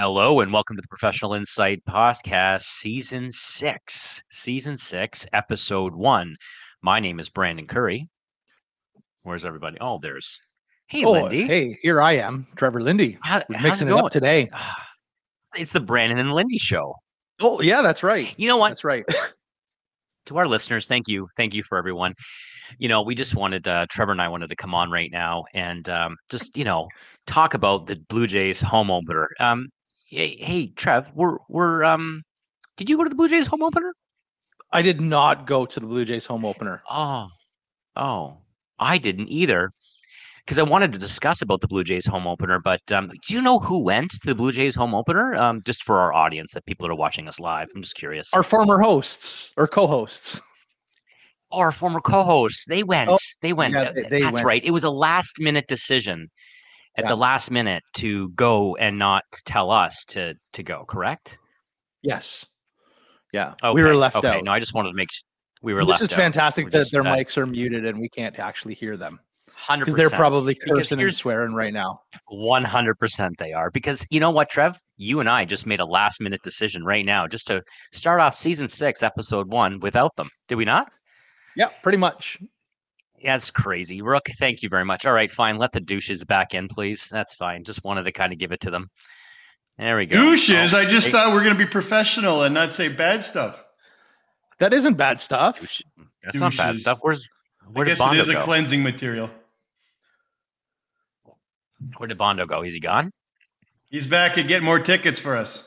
Hello and welcome to the Professional Insight Podcast, Season 6, Episode 1. My name is Brandon Curry. Where's everybody? Oh, there's... Hey, Lindy. Hey, here I am, Trevor Lindy. We're mixing it up today. It's the Brandon and Lindy Show. Oh, yeah, that's right. You know what? That's right. To our listeners, thank you. Thank you for everyone. We just wanted, Trevor and I wanted to come on right now and talk about the Blue Jays home opener. Hey, Trev, did you go to the Blue Jays home opener? I did not go to the Blue Jays home opener. Oh, I didn't either, because I wanted to discuss about the Blue Jays home opener. But do you know who went to the Blue Jays home opener? Just for our audience, that people that are watching us live, I'm just curious. Our former hosts or co-hosts. Our former co-hosts. They went. They went. Yeah, they That's went. right. It was a last-minute decision at the last minute to go and not tell us to go. Correct? Yes. Yeah. Okay. We were left out. No, I just wanted to make sure we were this left out. is fantastic that their mics are muted and we can't actually hear them. 100%. Because they're probably cursing and swearing right now. 100% they are. Because you know what, Trev? You and I just made a last-minute decision right now just to start off Season 6, Episode 1 without them. Did we not? Yeah, pretty much. Yeah, that's crazy. Rook, thank you very much. All right, fine. Let the douches back in, please. That's fine. Just wanted to kind of give it to them. There we go. Douches? I just thought we were going to be professional and not say bad stuff. That isn't bad stuff. That's not bad stuff. Where I did guess Bondo it is go? a cleansing material. Where did Bondo go? Is he gone? He's back and getting more tickets for us.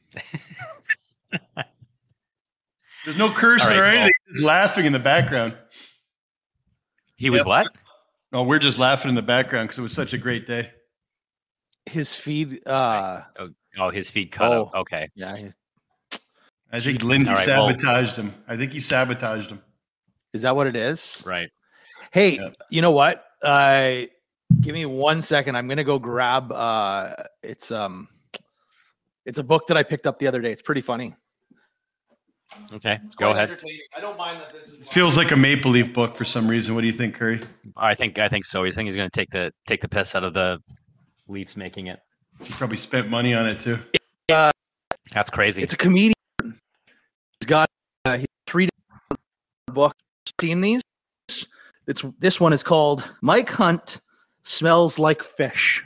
There's no cursing or anything. He's laughing in the background. He was what? No, we're just laughing in the background because it was such a great day. His feed. His feed cut out. Okay. Yeah. I think Lindy sabotaged him. I think he sabotaged him. Is that what it is? Right. Hey, You know what? Give me 1 second. I'm gonna go grab. It's a book that I picked up the other day. It's pretty funny. Okay, go ahead. I don't mind that this is. Feels like a Maple Leaf book for some reason. What do you think, Curry? I think so. He's going to take the piss out of the Leafs making it. He probably spent money on it too. That's crazy. It's a comedian. He's got 3 different books. Seen these? This one is called Mike Hunt Smells Like Fish.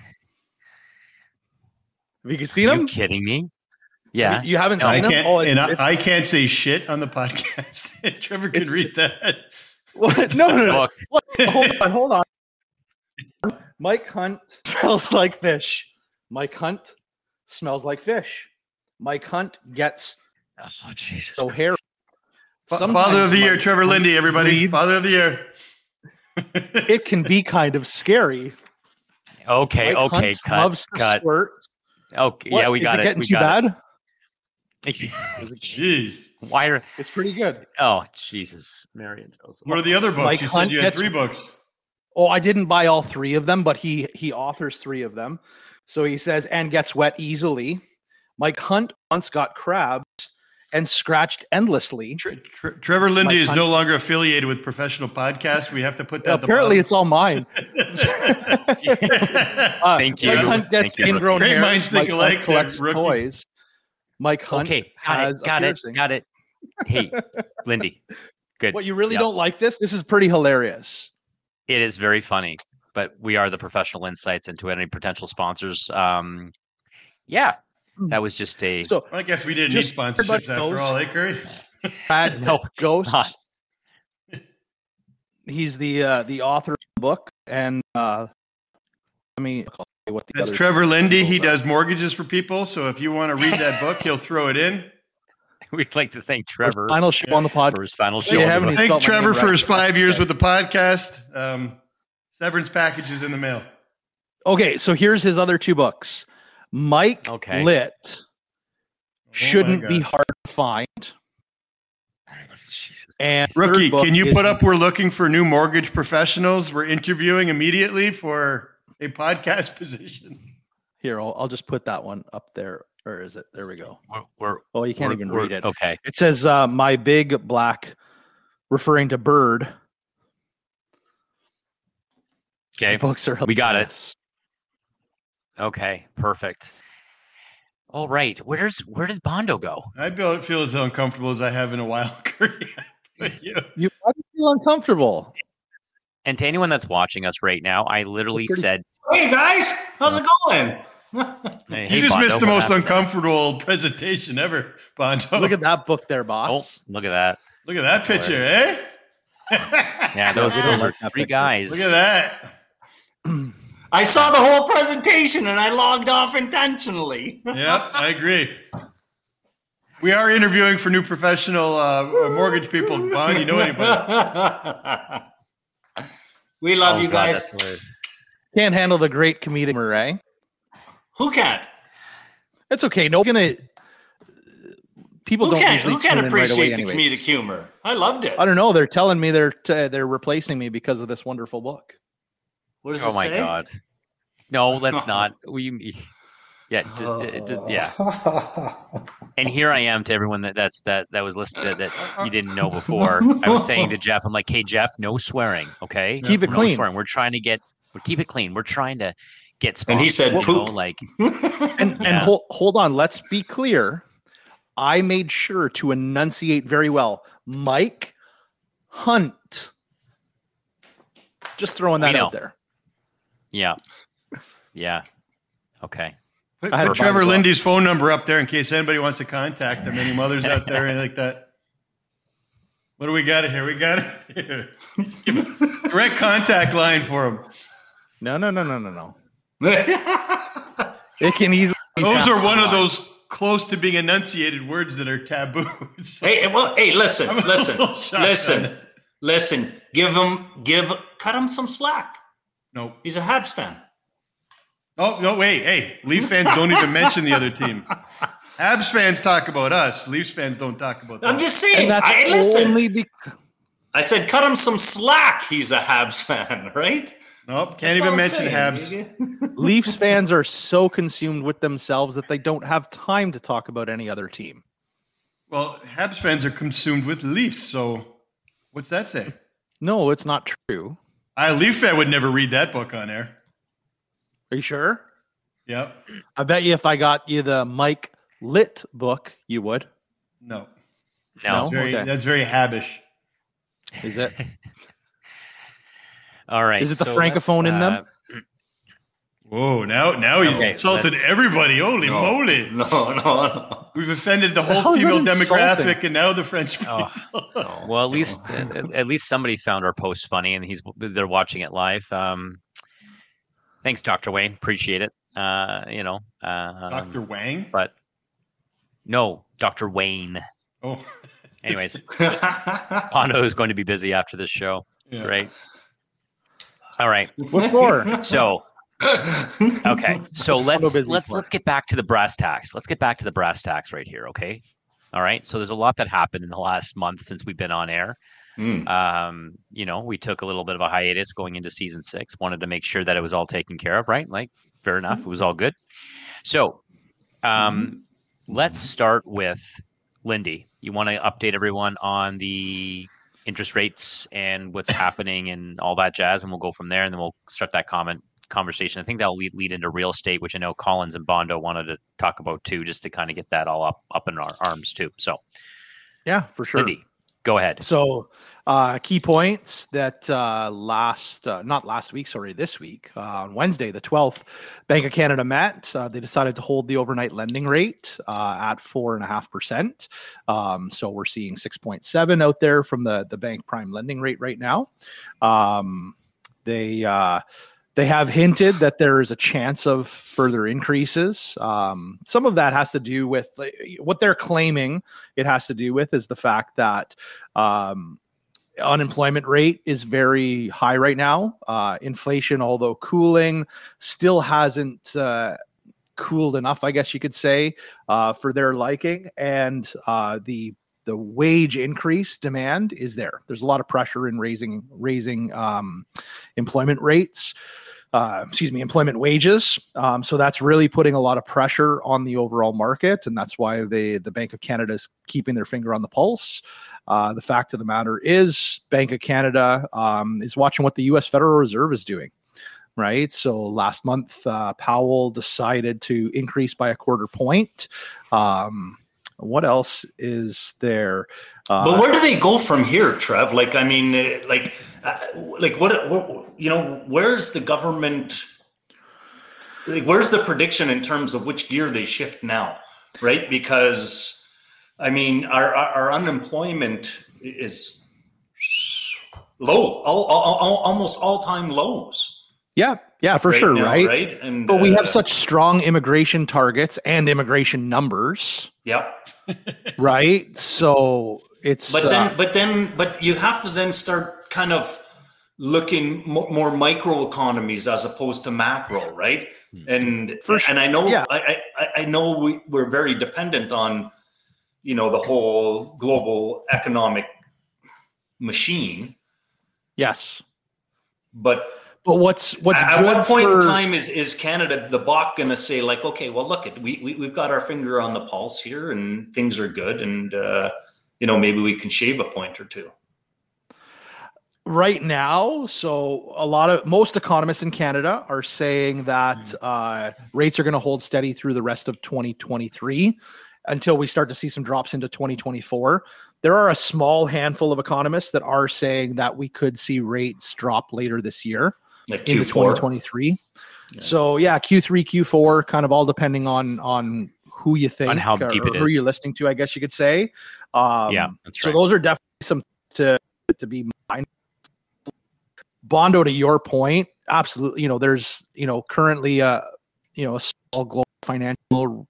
Have you seen him? Are you kidding me? Yeah. You haven't seen him? I can't say shit on the podcast. Trevor can read that. What? No. Hold on. Mike Hunt smells like fish. Mike Hunt smells like fish. Mike Hunt gets Jesus. So hairy. Father of the Year, Trevor Lindy, everybody. Father of the Year. It can be kind of scary. Okay, Mike Hunt loves to squirt. Okay, yeah, we got it. Is it getting too bad? Jeez. It's pretty good. Oh, Jesus. Mary and Joseph. What are the other books? Mike you Hunt said you had 3 books. Oh, I didn't buy all 3 of them, but he authors 3 of them. So he says, and gets wet easily. Mike Hunt once got crabs and scratched endlessly. Trevor Lindy is no longer affiliated with Professional Podcasts. We have to put that. Apparently, it's all mine. Thank you. Mike Hunt gets ingrown hair. Minds think Mike alike. Hunt collects toys. Mike Hunt got it. Hey, Lindy. Good. What, you really don't like this? This is pretty hilarious. It is very funny, but we are the professional insights into any potential sponsors. Yeah, that was just a. So I guess we didn't need sponsorships after all, eh, Curry? No, Ghost. He's the author of the book, and let me. That's Trevor Lindy. He does mortgages for people. So if you want to read that book, he'll throw it in. We'd like to thank Trevor final show on the podcast. For his final show. Thank Trevor for his 5 years with the podcast. Severance packages in the mail. Okay, so here's his other 2 books. Mike Lit shouldn't be hard to find. Jesus. And Rookie, can you put up? We're looking for new mortgage professionals. We're interviewing immediately for a podcast position. Here, I'll just put that one up there. Or is it? There we go. You can't even read it. Okay. It says, my big black, referring to bird. Okay. The books are hilarious. We got it. Okay, perfect. Oh, right. Where did Bondo go? I don't feel as uncomfortable as I have in a while. You probably feel uncomfortable. And to anyone that's watching us right now, I literally said, "Hey guys, how's it going?" hey, you just Bondo, missed the what most happened? uncomfortable presentation ever, Bondo. Look at that book there, Oh, boss. look at that. Look at that picture, eh? Yeah, those we don't are like that three picture. guys. Look at that. I saw the whole presentation and I logged off intentionally. Yep, I agree. We are interviewing for new professional mortgage people. Bond, you know anybody? We love Oh, you God, guys. that's hilarious. Can't handle the great comedic Murray. Who can't? It's okay. No, people Who don't can't? usually Who can't tune in right appreciate away the anyways. comedic humor? I loved it. I don't know. They're telling me they're replacing me because of this wonderful book. What does Oh it my say? God. No, let's not. Yeah. And here I am to everyone that was listening that you didn't know before. I was saying to Jeff, I'm like, hey Jeff, no swearing, okay? Keep it No clean. swearing. We're keep it clean. We're trying to get And he said sponsors, you know, poop. like And Yeah. hold on. Let's be clear. I made sure to enunciate very well. Mike Hunt. Just throwing that We know. out there. yeah. Okay. Put I had Trevor Bond's book. Lindy's phone number up there in case anybody wants to contact him. Any mothers out there, anything like that. What do we got here? We got it. Give a direct contact line for him. No. It can easily. be Those found are one of online. those close to being enunciated words that are taboos. Hey, listen, I'm a little shocked on it. listen. Cut him some slack. No. He's a Habs fan. Oh, no, wait. Hey, Leaf fans don't even mention the other team. Habs fans talk about us. Leafs fans don't talk about them. I'm just And saying. that's Listen, only because. I said cut him some slack. He's a Habs fan, right? Nope, can't That's even all I'm mention saying. Habs. Leafs fans are so consumed with themselves that they don't have time to talk about any other team. Well, Habs fans are consumed with Leafs, so what's that say? No, it's not true. A Leaf fan would never read that book on air. Are you sure? Yep. I bet you if I got you the Mike Litt book, you would. No. No. Okay. That's very Habish. Is it? All right. Is it the francophone in them? Whoa, now he's Okay, insulted let's- everybody. Holy moly. No. We've offended the How whole is that female insulting? demographic and now the French people. Oh, well, at least somebody found our post funny, and they're watching it live. Thanks, Dr. Wayne. Appreciate it. Dr. Wang? But no, Dr. Wayne. Oh. Anyways, Bondo is going to be busy after this show. Yeah. Right. All right. What for? So okay. So busy let's get back to the brass tacks. Let's get back to the brass tacks right here. Okay. All right. So there's a lot that happened in the last month since we've been on air. We took a little bit of a hiatus going into season 6. Wanted to make sure that it was all taken care of, right? Like, fair enough. It was all good. So let's start with Lindy. You want to update everyone on the interest rates and what's happening and all that jazz, and we'll go from there, and then we'll start that conversation. I think that'll lead into real estate, which I know Collins and Bondo wanted to talk about too, just to kind of get that all up in our arms too. So Yeah, for sure. Lindy, go ahead. So key points that this week, on Wednesday, the 12th, Bank of Canada met. They decided to hold the overnight lending rate at 4.5%. So we're seeing 6.7 out there from the bank prime lending rate right now. They have hinted that there is a chance of further increases. Some of that has to do with what they're claiming. It has to do with is the fact that unemployment rate is very high right now. Inflation, although cooling, still hasn't cooled enough, I guess you could say, for their liking. And the wage increase demand is there. There's a lot of pressure in raising employment rates. Employment wages. So that's really putting a lot of pressure on the overall market. And that's why the Bank of Canada is keeping their finger on the pulse. The fact of the matter is Bank of Canada is watching what the U.S. Federal Reserve is doing. right? So last month, Powell decided to increase by a 1/4 point. What else is there? But where do they go from here, Trev? Like, I mean, what you know, where's the government? Like, where's the prediction in terms of which gear they shift now, right? Because, I mean, our unemployment is low, almost all-time lows. Yeah, for right sure, now, right? Right, and but we have such strong immigration targets and immigration numbers. Yeah. Right. So it's. But you have to then start kind of looking more micro economies as opposed to macro, right? And and I know I know we're very dependent on, you know, the whole global economic machine. Yes. But what's at what point in time is Canada, the BOC, going to say like, okay, well, look, we've got our finger on the pulse here and things are good, and you know, maybe we can shave a point or two. Right now, so most economists in Canada are saying that rates are going to hold steady through the rest of 2023 until we start to see some drops into 2024. There are a small handful of economists that are saying that we could see rates drop later this year, like into Q4. 2023. Yeah. So yeah, Q3, Q4, kind of all depending on who you think, on how deep it is, who you're listening to, I guess you could say. Yeah, that's right. So those are definitely some to be mindful. Bondo, to your point, absolutely. You know, there's, you know, currently a small global financial,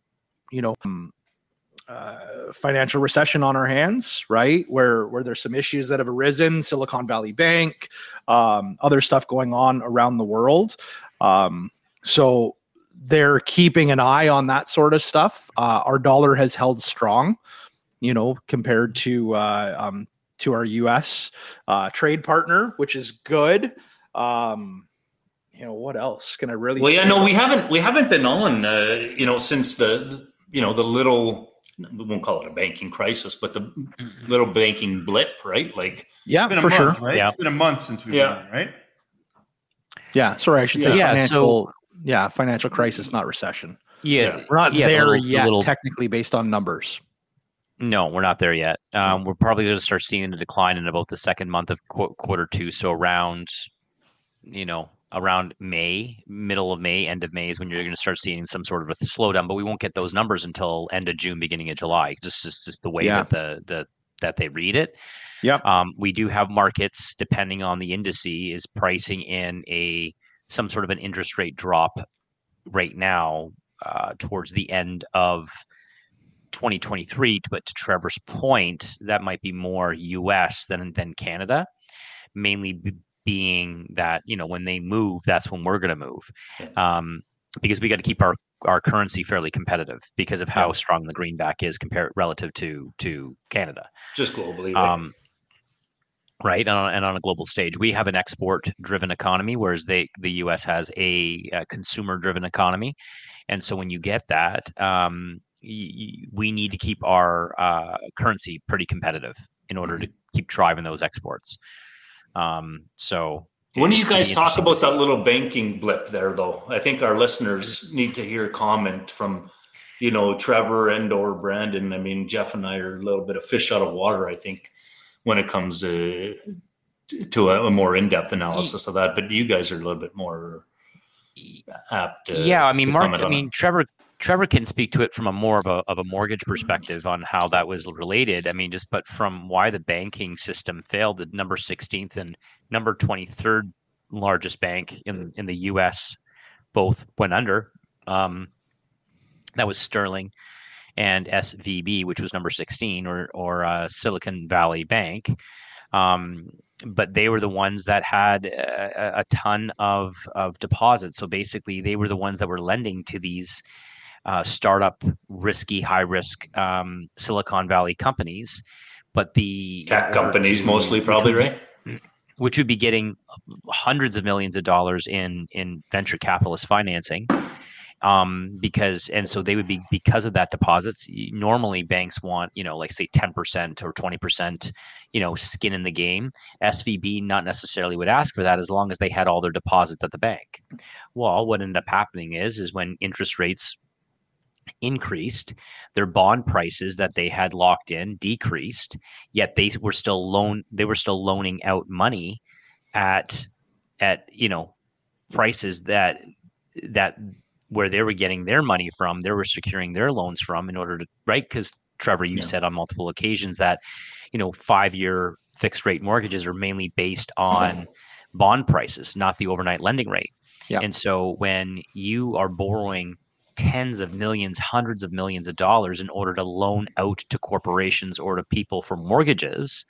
financial recession on our hands, right? Where there's some issues that have arisen, Silicon Valley Bank, other stuff going on around the world. So they're keeping an eye on that sort of stuff. Our dollar has held strong, you know, compared to our U.S. Trade partner, which is good. You know, what else can I really? Well, yeah, no, we haven't been on, you know, since the little, we won't call it a banking crisis, but the little banking blip, right? Like, yeah, it's been for a month, sure. Right? Yeah. It's been a month since we've been on, right? Yeah, sorry, I should say Yeah, financial. Financial crisis, not recession. Yeah, we're not there yet, little, technically, based on numbers. No, we're not there yet. We're probably going to start seeing the decline in about the second month of Q2. So around May, middle of May, end of May is when you're going to start seeing some sort of a slowdown. But we won't get those numbers until end of June, beginning of July. Just the way that that they read it. Yeah. We do have markets, depending on the indice, is pricing in some sort of an interest rate drop right now towards the end of 2023. But to Trevor's point, that might be more US than Canada, mainly being that, you know, when they move, that's when we're going to move, because we got to keep our currency fairly competitive because of how strong the greenback is compared relative to Canada, just globally, right? Right, and on a global stage, we have an export-driven economy, whereas the U.S. has a consumer-driven economy, and so when you get that, we need to keep our currency pretty competitive in order to keep driving those exports. So when do you guys talk about that little banking blip there, though? I think our listeners need to hear a comment from, you know, Trevor and or Brandon. I mean, Jeff and I are a little bit of fish out of water, I think, when it comes to a more in-depth analysis of that. But you guys are a little bit more apt. I mean, Mark. I mean, Trevor can speak to it from a more of a mortgage perspective on how that was related. I mean, but from why the banking system failed, the number 16th and number 23rd largest bank in the U.S. both went under. That was Sterling and SVB, which was number 16, or Silicon Valley Bank. But they were the ones that had a ton of deposits. So basically, they were the ones that were lending to these startup, risky, high risk Silicon Valley companies. But the tech companies mostly, probably, right? Which would be getting hundreds of millions of dollars in venture capitalist financing. So they would be, because of that deposits, normally banks want, like say 10% or 20%, skin in the game. SVB not necessarily would ask for that as long as they had all their deposits at the bank. Well, what ended up happening is when interest rates increased, their bond prices that they had locked in decreased, yet they were still loaning out money at prices that where they were getting their money from, they were securing their loans from in order to, right? Because Trevor, you said on multiple occasions that 5-year fixed rate mortgages are mainly based on bond prices, not the overnight lending rate. Yeah. And so when you are borrowing tens of millions, hundreds of millions of dollars in order to loan out to corporations or to people for mortgages,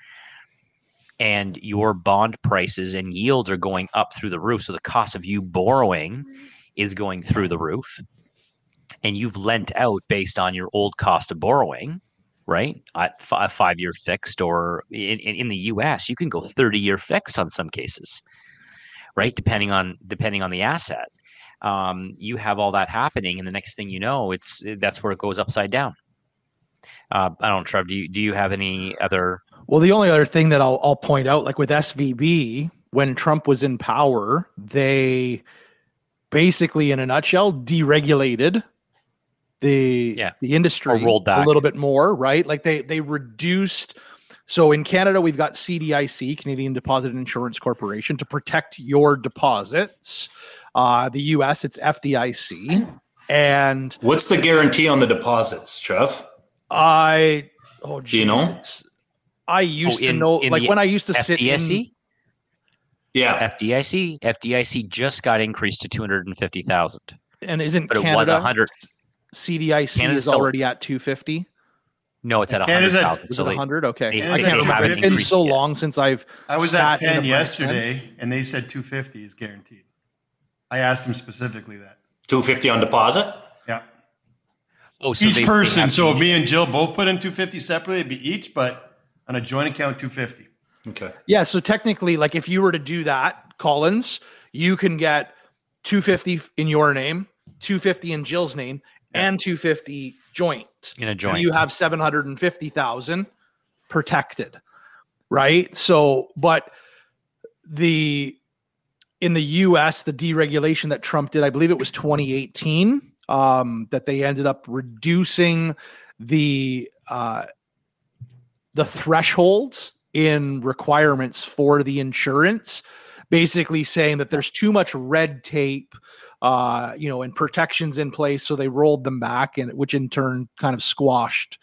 and your bond prices and yields are going up through the roof, so the cost of you borrowing is going through the roof, and you've lent out based on your old cost of borrowing, right? At a 5-year fixed, or in the US, you can go 30-year fixed on some cases, right? Depending on the asset. You have all that happening, and the next thing you know, that's where it goes upside down. I don't know, Trev, do you have any other? Well, the only other thing that I'll point out, like with SVB, when Trump was in power, they basically, in a nutshell, deregulated the industry rolled back a little bit more, right? Like they reduced. So in Canada, we've got CDIC, Canadian Deposit Insurance Corporation, to protect your deposits. The US, it's FDIC. And what's the guarantee on the deposits, Trev? Do you know? I used to know, like when I used to sit in. Yeah, FDIC just got increased to 250,000. And isn't but Canada, it was 100? CDIC Canada's is already at 250. No, it's at 100,000. Is it 100? Okay, I can't remember. It's been so long since I was at Penn yesterday, and they said 250 is guaranteed. I asked them specifically that 250 on deposit. Yeah. Oh, so each person. So if me and Jill both put in 250 separately, it'd be each, but on a joint account, 250. Okay. Yeah. So technically, like if you were to do that, Collins, you can get 250 in your name, 250 in Jill's name, and 250 joint. In a joint. And you have 750,000 protected, right? So, but in the US, the deregulation that Trump did, I believe it was 2018, that they ended up reducing the thresholds in requirements for the insurance, basically saying that there's too much red tape, and protections in place. So they rolled them back, and which in turn kind of squashed.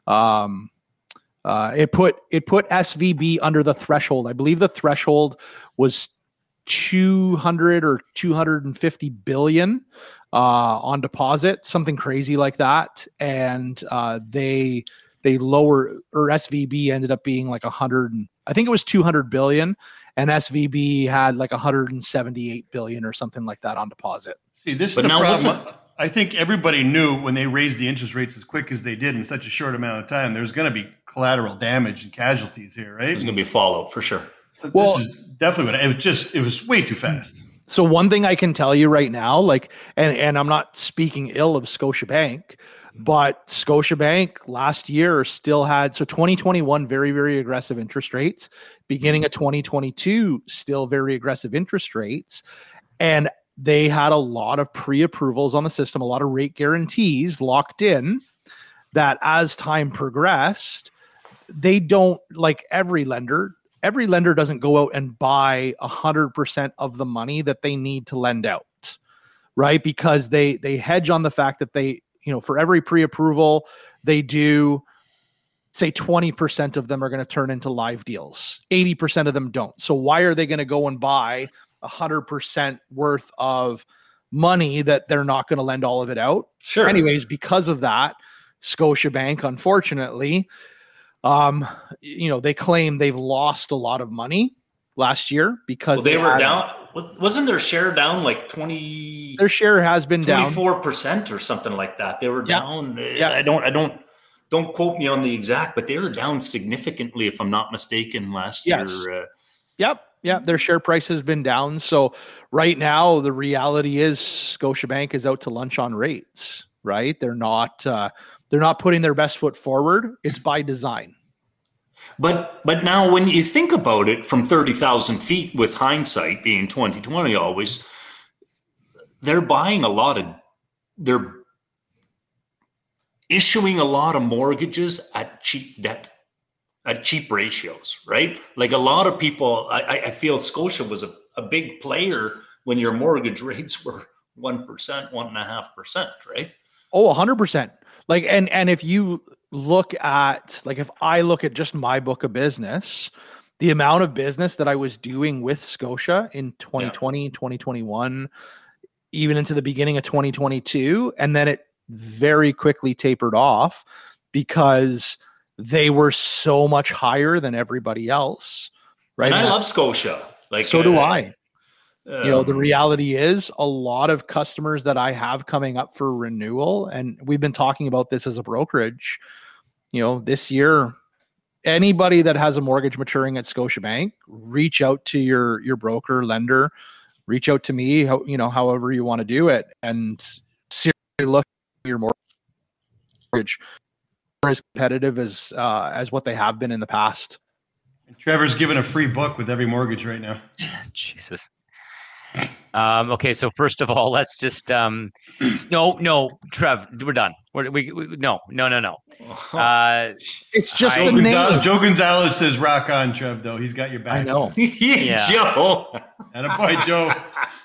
It put SVB under the threshold. I believe the threshold was 200 or 250 billion on deposit, something crazy like that. And they lower, or SVB ended up being like 100, I think it was 200 billion, and SVB had like 178 billion or something like that on deposit. See, this is the problem. I think everybody knew when they raised the interest rates as quick as they did in such a short amount of time, there's going to be collateral damage and casualties here, right? There's going to be fallout for sure. Well, this is definitely what it was way too fast. So one thing I can tell you right now, like, and I'm not speaking ill of Scotiabank, but Scotiabank last year still had, so 2021, very, very aggressive interest rates. Beginning of 2022, still very aggressive interest rates. And they had a lot of pre-approvals on the system, a lot of rate guarantees locked in, that as time progressed, they don't, like every lender doesn't go out and buy 100% of the money that they need to lend out, right? Because they hedge on the fact that they, for every pre-approval they do, say 20% of them are going to turn into live deals. 80% of them don't. So why are they going to go and buy 100% worth of money that they're not going to lend all of it out? Sure. Anyways, because of that, Scotiabank, unfortunately, they claim they've lost a lot of money last year because they were down. Wasn't their share down like 20? Their share has been 24% or something like that. They were down. Yeah. I don't quote me on the exact, but they were down significantly, if I'm not mistaken, last year. Yep. Yeah, their share price has been down. So right now, the reality is Scotiabank is out to lunch on rates. Right? They're not putting their best foot forward. It's by design. But now, when you think about it from 30,000 feet, with hindsight being 2020, always, they're issuing a lot of mortgages at cheap debt, at cheap ratios, right? Like a lot of people, I feel Scotia was a big player when your mortgage rates were 1%, 1.5%, right? Oh, 100%. Like, and if you look at, like, if I look at just my book of business, the amount of business that I was doing with Scotia in 2020, 2021, even into the beginning of 2022, and then it very quickly tapered off because they were so much higher than everybody else. Right. And I love Scotia. Like, so do I. The reality is a lot of customers that I have coming up for renewal, and we've been talking about this as a brokerage, this year, anybody that has a mortgage maturing at Scotiabank, reach out to your broker, lender, reach out to me, however you want to do it, and seriously look at your mortgage as competitive as what they have been in the past. And Trevor's given a free book with every mortgage right now. Jesus. Okay, so first of all, let's just no, Trev, we're done. No. It's just the name. Joe Gonzalez says, "Rock on, Trev." Though he's got your back. I know. Yeah. Joe. And a boy, Joe.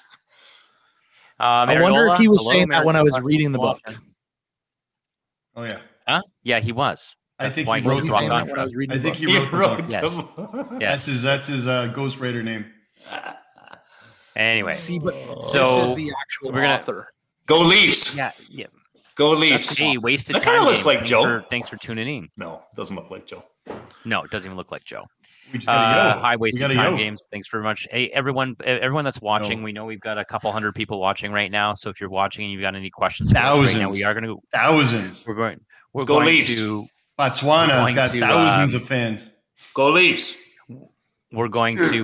I wonder if he was saying that when I was reading the book. Oh yeah. Huh? Yeah, he was. I think he wrote the when I was reading. I think he wrote the book. Yes. That's his Ghost Raider name. Anyway, so this is the actual author. Go Leafs. Yeah. Go Leafs. Hey, wasted that time. Kind of looks like Joe. Thanks for tuning in. No, it doesn't look like Joe. No, it doesn't even look like Joe. We just gotta High wasted time games. Thanks very much. Hey, everyone that's watching. We know we've got a couple hundred people watching right now. So if you're watching and you've got any questions for us right now, we are going to thousands. We're going Leafs. to Botswana's got thousands of fans. Go Leafs. We're going to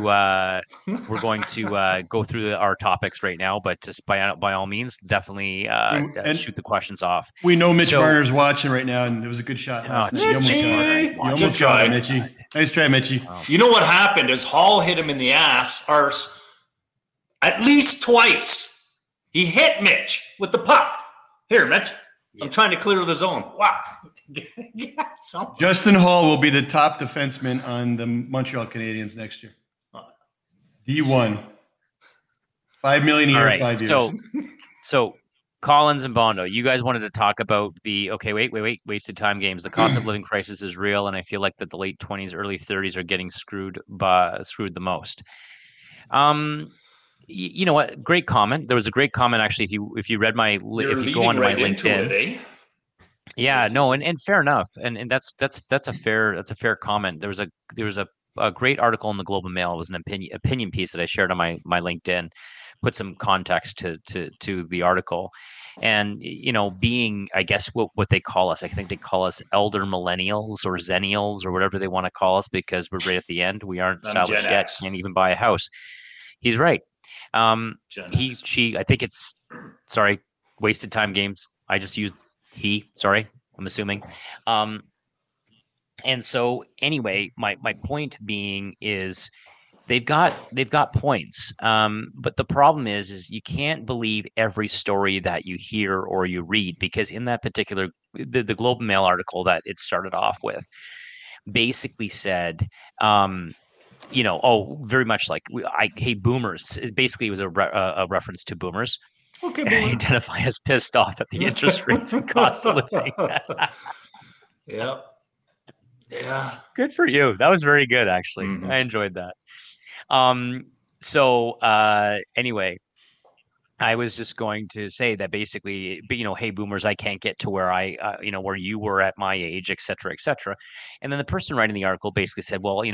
go through our topics right now, but just by all means, definitely shoot the questions off. We know Mitch Marner's watching right now, and it was a good shot last night. You almost got it, Mitchie. Nice try, Mitchie. Wow. You know what happened is Hall hit him in the arse, at least twice. He hit Mitch with the puck. Here, Mitch. I'm trying to clear the zone. Wow. Justin Hall will be the top defenseman on the Montreal Canadiens next year. D1. $5 million a year, right. 5 years. So Collins and Bondo, you guys wanted to talk about wasted time games. The cost of living crisis is real, and I feel like that the late 20s, early 30s are getting screwed the most. You know what? Great comment. There was a great comment actually. If you read if you go onto my LinkedIn, yeah, no, and fair enough, and that's a fair comment. There was a great article in the Globe and Mail. It was an opinion piece that I shared on my LinkedIn. Put some context to the article, and being, I guess, what they call us. I think they call us elder millennials or zennials or whatever they want to call us because we're right at the end. We aren't established yet. Can't even buy a house. He's right. She, I think it's, sorry, wasted time games. I just used sorry, I'm assuming. And so anyway, my point being is they've got points. But the problem is you can't believe every story that you hear or you read, because in that particular, the Globe and Mail article that it started off with basically said, very much like hey boomers. It basically was a reference to boomers. Okay, boomer. Identify as pissed off at the interest rates and cost of living. Yeah. Good for you. That was very good, actually. Mm-hmm. I enjoyed that. Anyway, I was just going to say that basically, hey boomers, I can't get to where where you were at my age, et cetera, et cetera. And then the person writing the article basically said, well,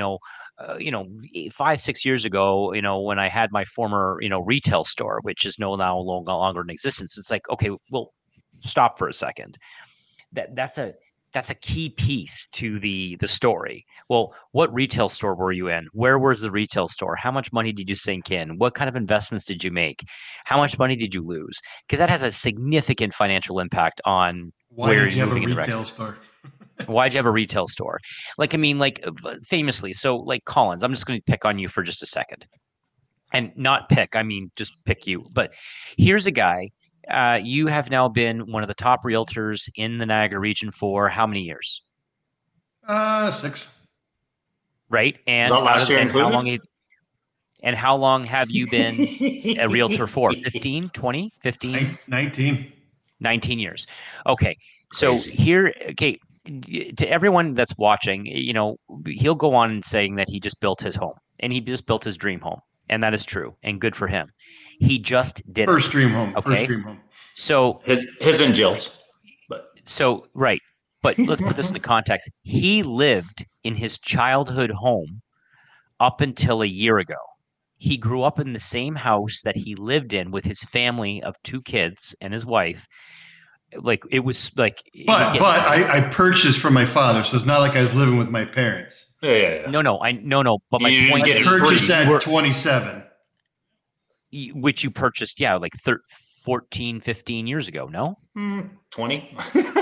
5-6 years ago, when I had my former, retail store, which is no longer in existence. It's like, okay, well, stop for a second. That's a that's a key piece to the story. Well, what retail store were you in? Where was the retail store? How much money did you sink in? What kind of investments did you make? How much money did you lose? Because that has a significant financial impact on Why where did you you're have a moving in retail store? Why'd you have a retail store? Like, I mean, like famously, so like Collins, I'm just going to pick on you for just a second. And not pick, I mean, just pick you. But here's a guy. You have now been one of the top realtors in the Niagara region for how many years? 6. Right. And Not last year included? How long have you been a realtor for? 15, 20, 15? 19. 19 years. Okay. So Crazy. here, okay, to everyone that's watching, he'll go on saying that he just built his home and he just built his dream home. And that is true and good for him. He just did First it. dream home. Okay. First dream home. So his and Jill's. So right. But let's put this into context. He lived in his childhood home up until a year ago. He grew up in the same house that he lived in with his family of 2 kids and his wife. Like it was like. But I purchased from my father, so it's not like I was living with my parents. Yeah. No. But my point I purchased at 27. Which you purchased, like 14, 15 years ago, no? 20.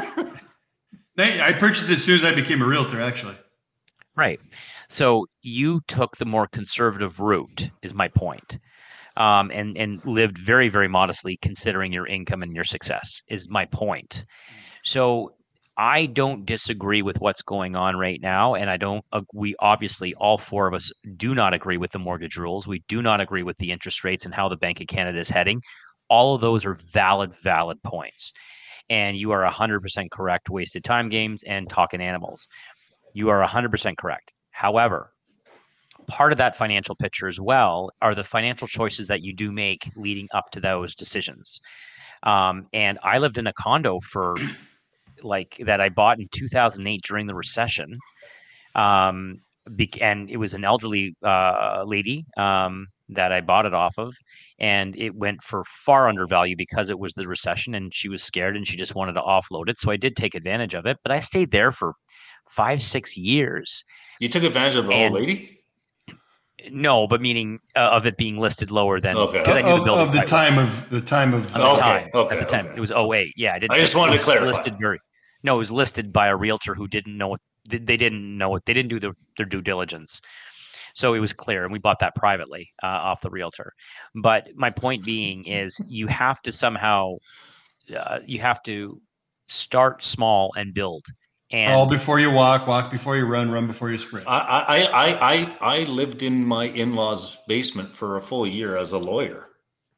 I purchased it as soon as I became a realtor, actually. Right. So you took the more conservative route, is my point. And lived very, very modestly considering your income and your success, is my point. So I don't disagree with what's going on right now. And we obviously, all 4 of us do not agree with the mortgage rules. We do not agree with the interest rates and how the Bank of Canada is heading. All of those are valid points. And you are 100% correct, wasted time games and talking animals. You are 100% correct. However, part of that financial picture as well are the financial choices that you do make leading up to those decisions. And I lived in a condo that I bought in 2008 during the recession. And it was an elderly lady that I bought it off of, and it went for far under value because it was the recession and she was scared and she just wanted to offload it. So I did take advantage of it, but I stayed there for 5-6 years. You took advantage of an old lady? No, but meaning of it being listed lower than because I knew the building. At the time of the time. It was 08. Yeah, I just wanted to clarify. It was listed by a realtor who didn't know what they didn't know. They didn't do their due diligence. So it was clear, and we bought that privately off the realtor. But my point being is you have to somehow start small and build. And all before you walk before you run before you sprint. I lived in my in-laws' basement for a full year as a lawyer.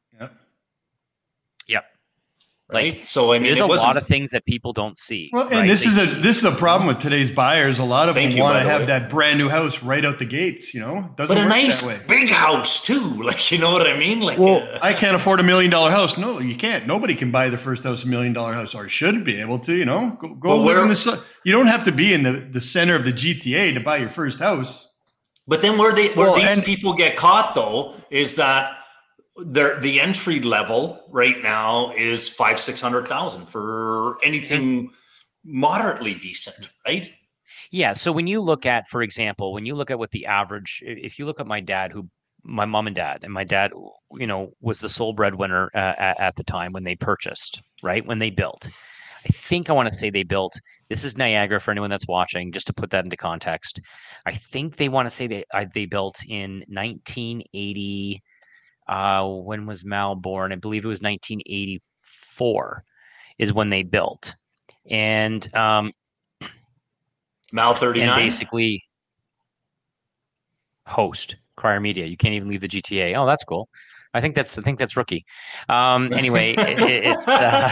Yep. Right. So I mean, there's a lot of things that people don't see. Well, and this is a problem with today's buyers. A lot of them want to have that brand new house right out the gates. Doesn't but work a nice that way. Big house too. Like, you know what I mean? Like, I can't afford $1 million house. No, you can't. Nobody can buy the first house $1 million house, or should be able to. Go live in the. You don't have to be in the center of the GTA to buy your first house. But then where these people get caught though is that. The entry level right now is $500,000-$600,000 for anything moderately decent, right? Yeah. So when you look at, for example, what the average, if you look at my mom and dad, and my dad, was the sole breadwinner at the time when they purchased, right? When they built, I want to say they built. This is Niagara for anyone that's watching, just to put that into context. I think they want to say they built in 1980. When was Mal born? I believe it was 1984 is when they built. And Mal 39. And basically host Crier Media. You can't even leave the GTA. Oh, that's cool. I think that's rookie. Anyway, it's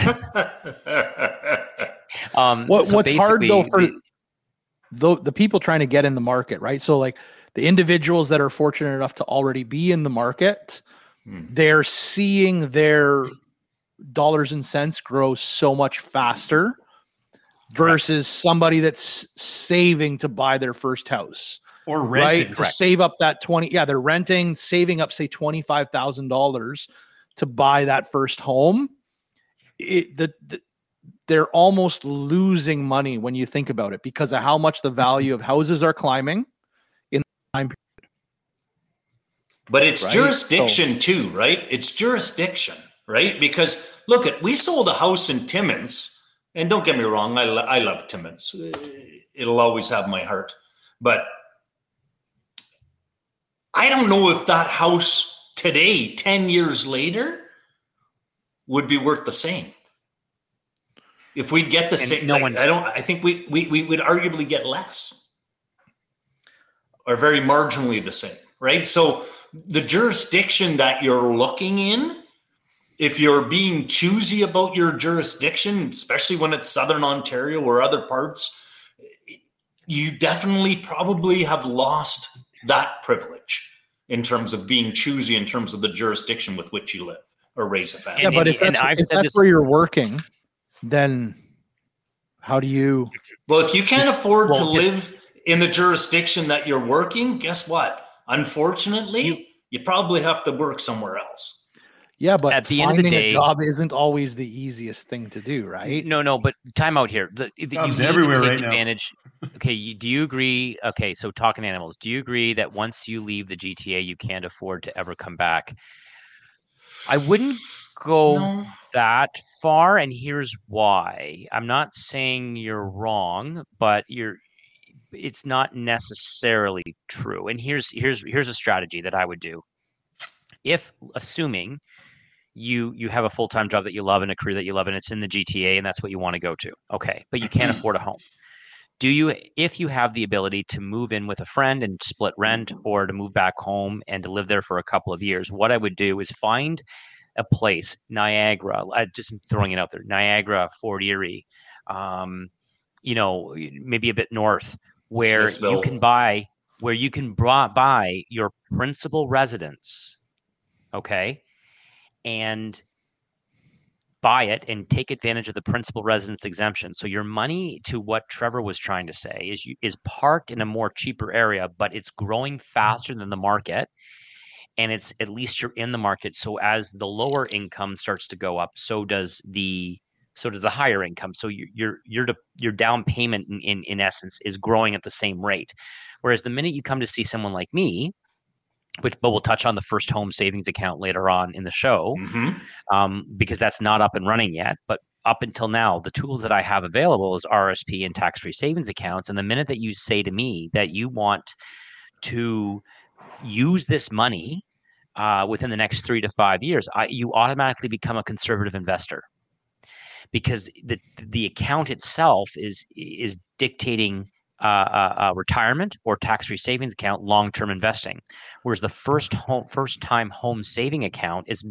what's hard though for the people trying to get in the market, right? So like the individuals that are fortunate enough to already be in the market, they're seeing their dollars and cents grow so much faster versus somebody that's saving to buy their first house or renting, right? To save up that 20. Yeah. They're renting, saving up, say $25,000 to buy that first home. The they're almost losing money when you think about it because of how much the value of houses are climbing in the time period. But it's jurisdiction too, right? It's jurisdiction, right? Because look, we sold a house in Timmins, and don't get me wrong, I love Timmins. It'll always have my heart. But I don't know if that house today, 10 years later, would be worth the same. If we'd get the same, I think we would arguably get less, or very marginally the same, right? So the jurisdiction that you're looking in, if you're being choosy about your jurisdiction, especially when it's Southern Ontario or other parts, you definitely probably have lost that privilege in terms of being choosy in terms of the jurisdiction with which you live or raise a family. Yeah, but if that's where you're working, then how do you? Well, if you can't afford to live in the jurisdiction that you're working, guess what? Unfortunately, you probably have to work somewhere else. Yeah, but at the end of the day, a job isn't always the easiest thing to do, right? No, but time out here. Jobs everywhere right now. Okay, do you agree? Okay, so talking animals, do you agree that once you leave the GTA, you can't afford to ever come back? I wouldn't go that far, and here's why. I'm not saying you're wrong, but it's not necessarily true. And here's a strategy that I would do. If assuming you have a full-time job that you love and a career that you love and it's in the GTA and that's what you want to go to. Okay, but you can't afford a home. If you have the ability to move in with a friend and split rent, or to move back home and to live there for a couple of years, what I would do is find a place, Niagara, just throwing it out there, Niagara, Fort Erie, maybe a bit north, where you can buy your principal residence, okay, and buy it and take advantage of the principal residence exemption. So your money, to what Trevor was trying to say, is parked in a more cheaper area, but it's growing faster than the market. And it's, at least you're in the market. So as the lower income starts to go up, so does the higher income. So your down payment in essence is growing at the same rate. Whereas the minute you come to see someone like me, but we'll touch on the first home savings account later on in the show, because that's not up and running yet. But up until now, the tools that I have available is RSP and tax-free savings accounts. And the minute that you say to me that you want to use this money within the next 3 to 5 years, you automatically become a conservative investor, because the account itself is dictating retirement or tax-free savings account, long-term investing. Whereas the first-time home saving account it's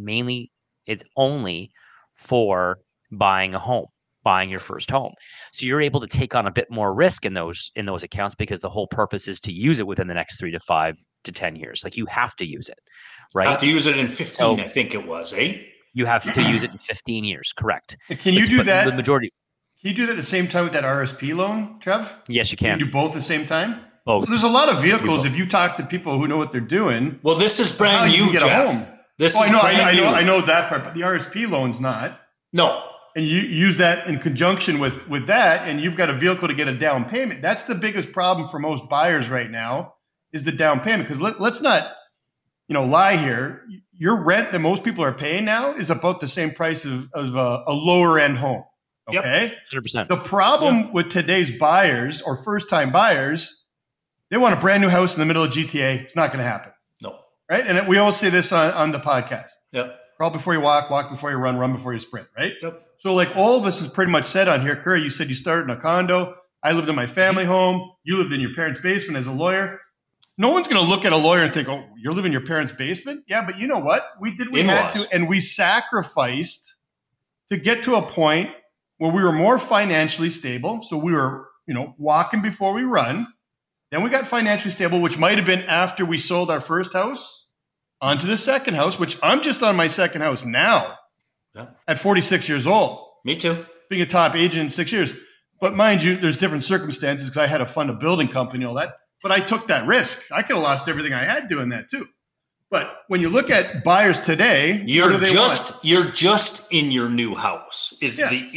only for buying a home, buying your first home. So you're able to take on a bit more risk in those accounts, because the whole purpose is to use it within the next 3 to 5 to 10 years. Like, you have to use it, right? You have to use it in 15, I think it was, eh? You have to use it in 15 years, correct? Can you do that? The majority. Can you do that at the same time with that RSP loan, Trev? Yes, you can. Can you do both at the same time? Both. Well, there's a lot of vehicles. If you talk to people who know what they're doing, well, this is brand new, get Jeff. a home. I know that part, but the RSP loan's not. No. And you use that in conjunction with that, and you've got a vehicle to get a down payment. That's the biggest problem for most buyers right now, is the down payment. Because let's not, lie here. Your rent that most people are paying now is about the same price of a lower end home. Okay. Yep, 100%. The problem with today's buyers or first-time buyers, they want a brand new house in the middle of GTA. It's not going to happen. No. Right? And we always say this on the podcast. Yep. Crawl before you walk before you run before you sprint, right? Yep. So like all of us is pretty much said on here. Curry, you said you started in a condo. I lived in my family home. You lived in your parents' basement as a lawyer. No one's going to look at a lawyer and think, oh, you're living in your parents' basement? Yeah, but you know what? We had to, and we sacrificed to get to a point where we were more financially stable. So we were, walking before we run. Then we got financially stable, which might have been after we sold our first house, onto the second house, which I'm just on my second house now at 46 years old. Me too. Being a top agent in 6 years. But mind you, there's different circumstances, because I had to fund a building company and all that. But I took that risk. I could have lost everything I had doing that too. But when you look at buyers today, you're just in your new house is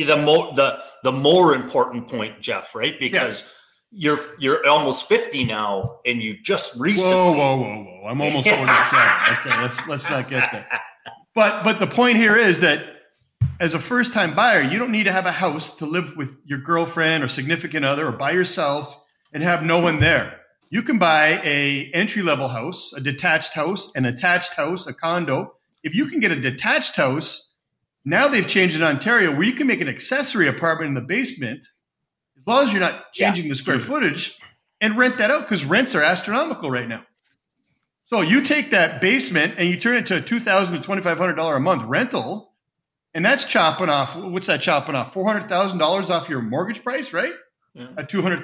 the more important point, Jeff, right? Because you're almost 50 now, and you just recently. Whoa! I'm almost 47. Okay, let's not get there. But the point here is that as a first-time buyer, you don't need to have a house to live with your girlfriend or significant other or by yourself and have no one there. You can buy a entry-level house, a detached house, an attached house, a condo. If you can get a detached house, now they've changed in Ontario where you can make an accessory apartment in the basement, as long as you're not changing the square footage, and rent that out because rents are astronomical right now. So you take that basement and you turn it to a $2,000 to $2,500 a month rental, and that's chopping off. What's that chopping off? $400,000 off your mortgage price, right? Yeah. At $200,000,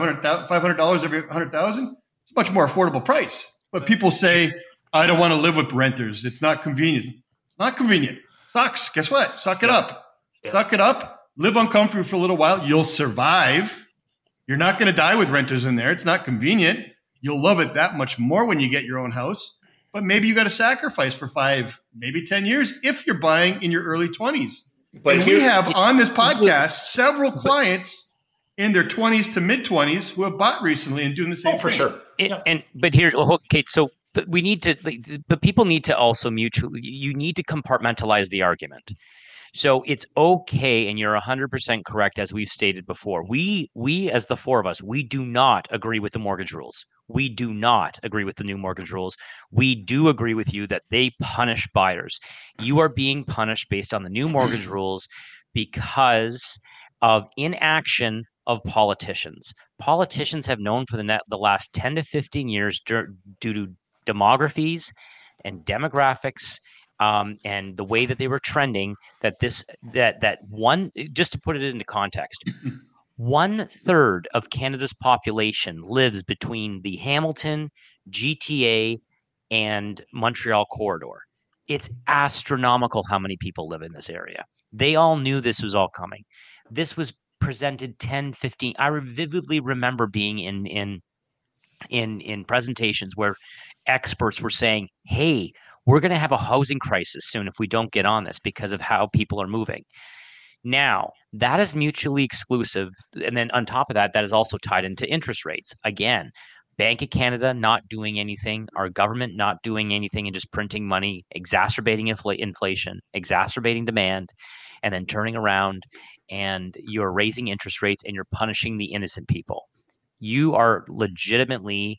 $500 every $100,000. It's a much more affordable price. But people say, I don't want to live with renters. It's not convenient. It's not convenient. Sucks. Guess what? Suck it up. Yeah. Suck it up. Live uncomfortable for a little while. You'll survive. You're not going to die with renters in there. It's not convenient. You'll love it that much more when you get your own house. But maybe you got to sacrifice for 5, maybe 10 years if you're buying in your early 20s. But we have on this podcast several clients in their 20s to mid 20s who have bought recently and doing the same thing. For sure. But here, okay, so we need to, the people need to also you need to compartmentalize the argument. So it's okay, and you're 100% correct, as we've stated before. We as the four of us, we do not agree with the mortgage rules. We do not agree with the new mortgage rules. We do agree with you that they punish buyers. You are being punished based on the new mortgage rules because of inaction of politicians. Politicians have known for the last 10 to 15 years due to demographies and demographics and the way that they were trending, that one, just to put it into context, 1/3 of Canada's population lives between the Hamilton, GTA, and Montreal corridor. It's astronomical how many people live in this area. They all knew this was all coming. This was presented 10, 15. I vividly remember being in presentations where experts were saying, hey, we're going to have a housing crisis soon if we don't get on this because of how people are moving. Now, that is mutually exclusive. And then on top of that, that is also tied into interest rates. Again, Bank of Canada not doing anything, our government not doing anything and just printing money, exacerbating inflation, exacerbating demand, and then turning around and you're raising interest rates and you're punishing the innocent people. You are legitimately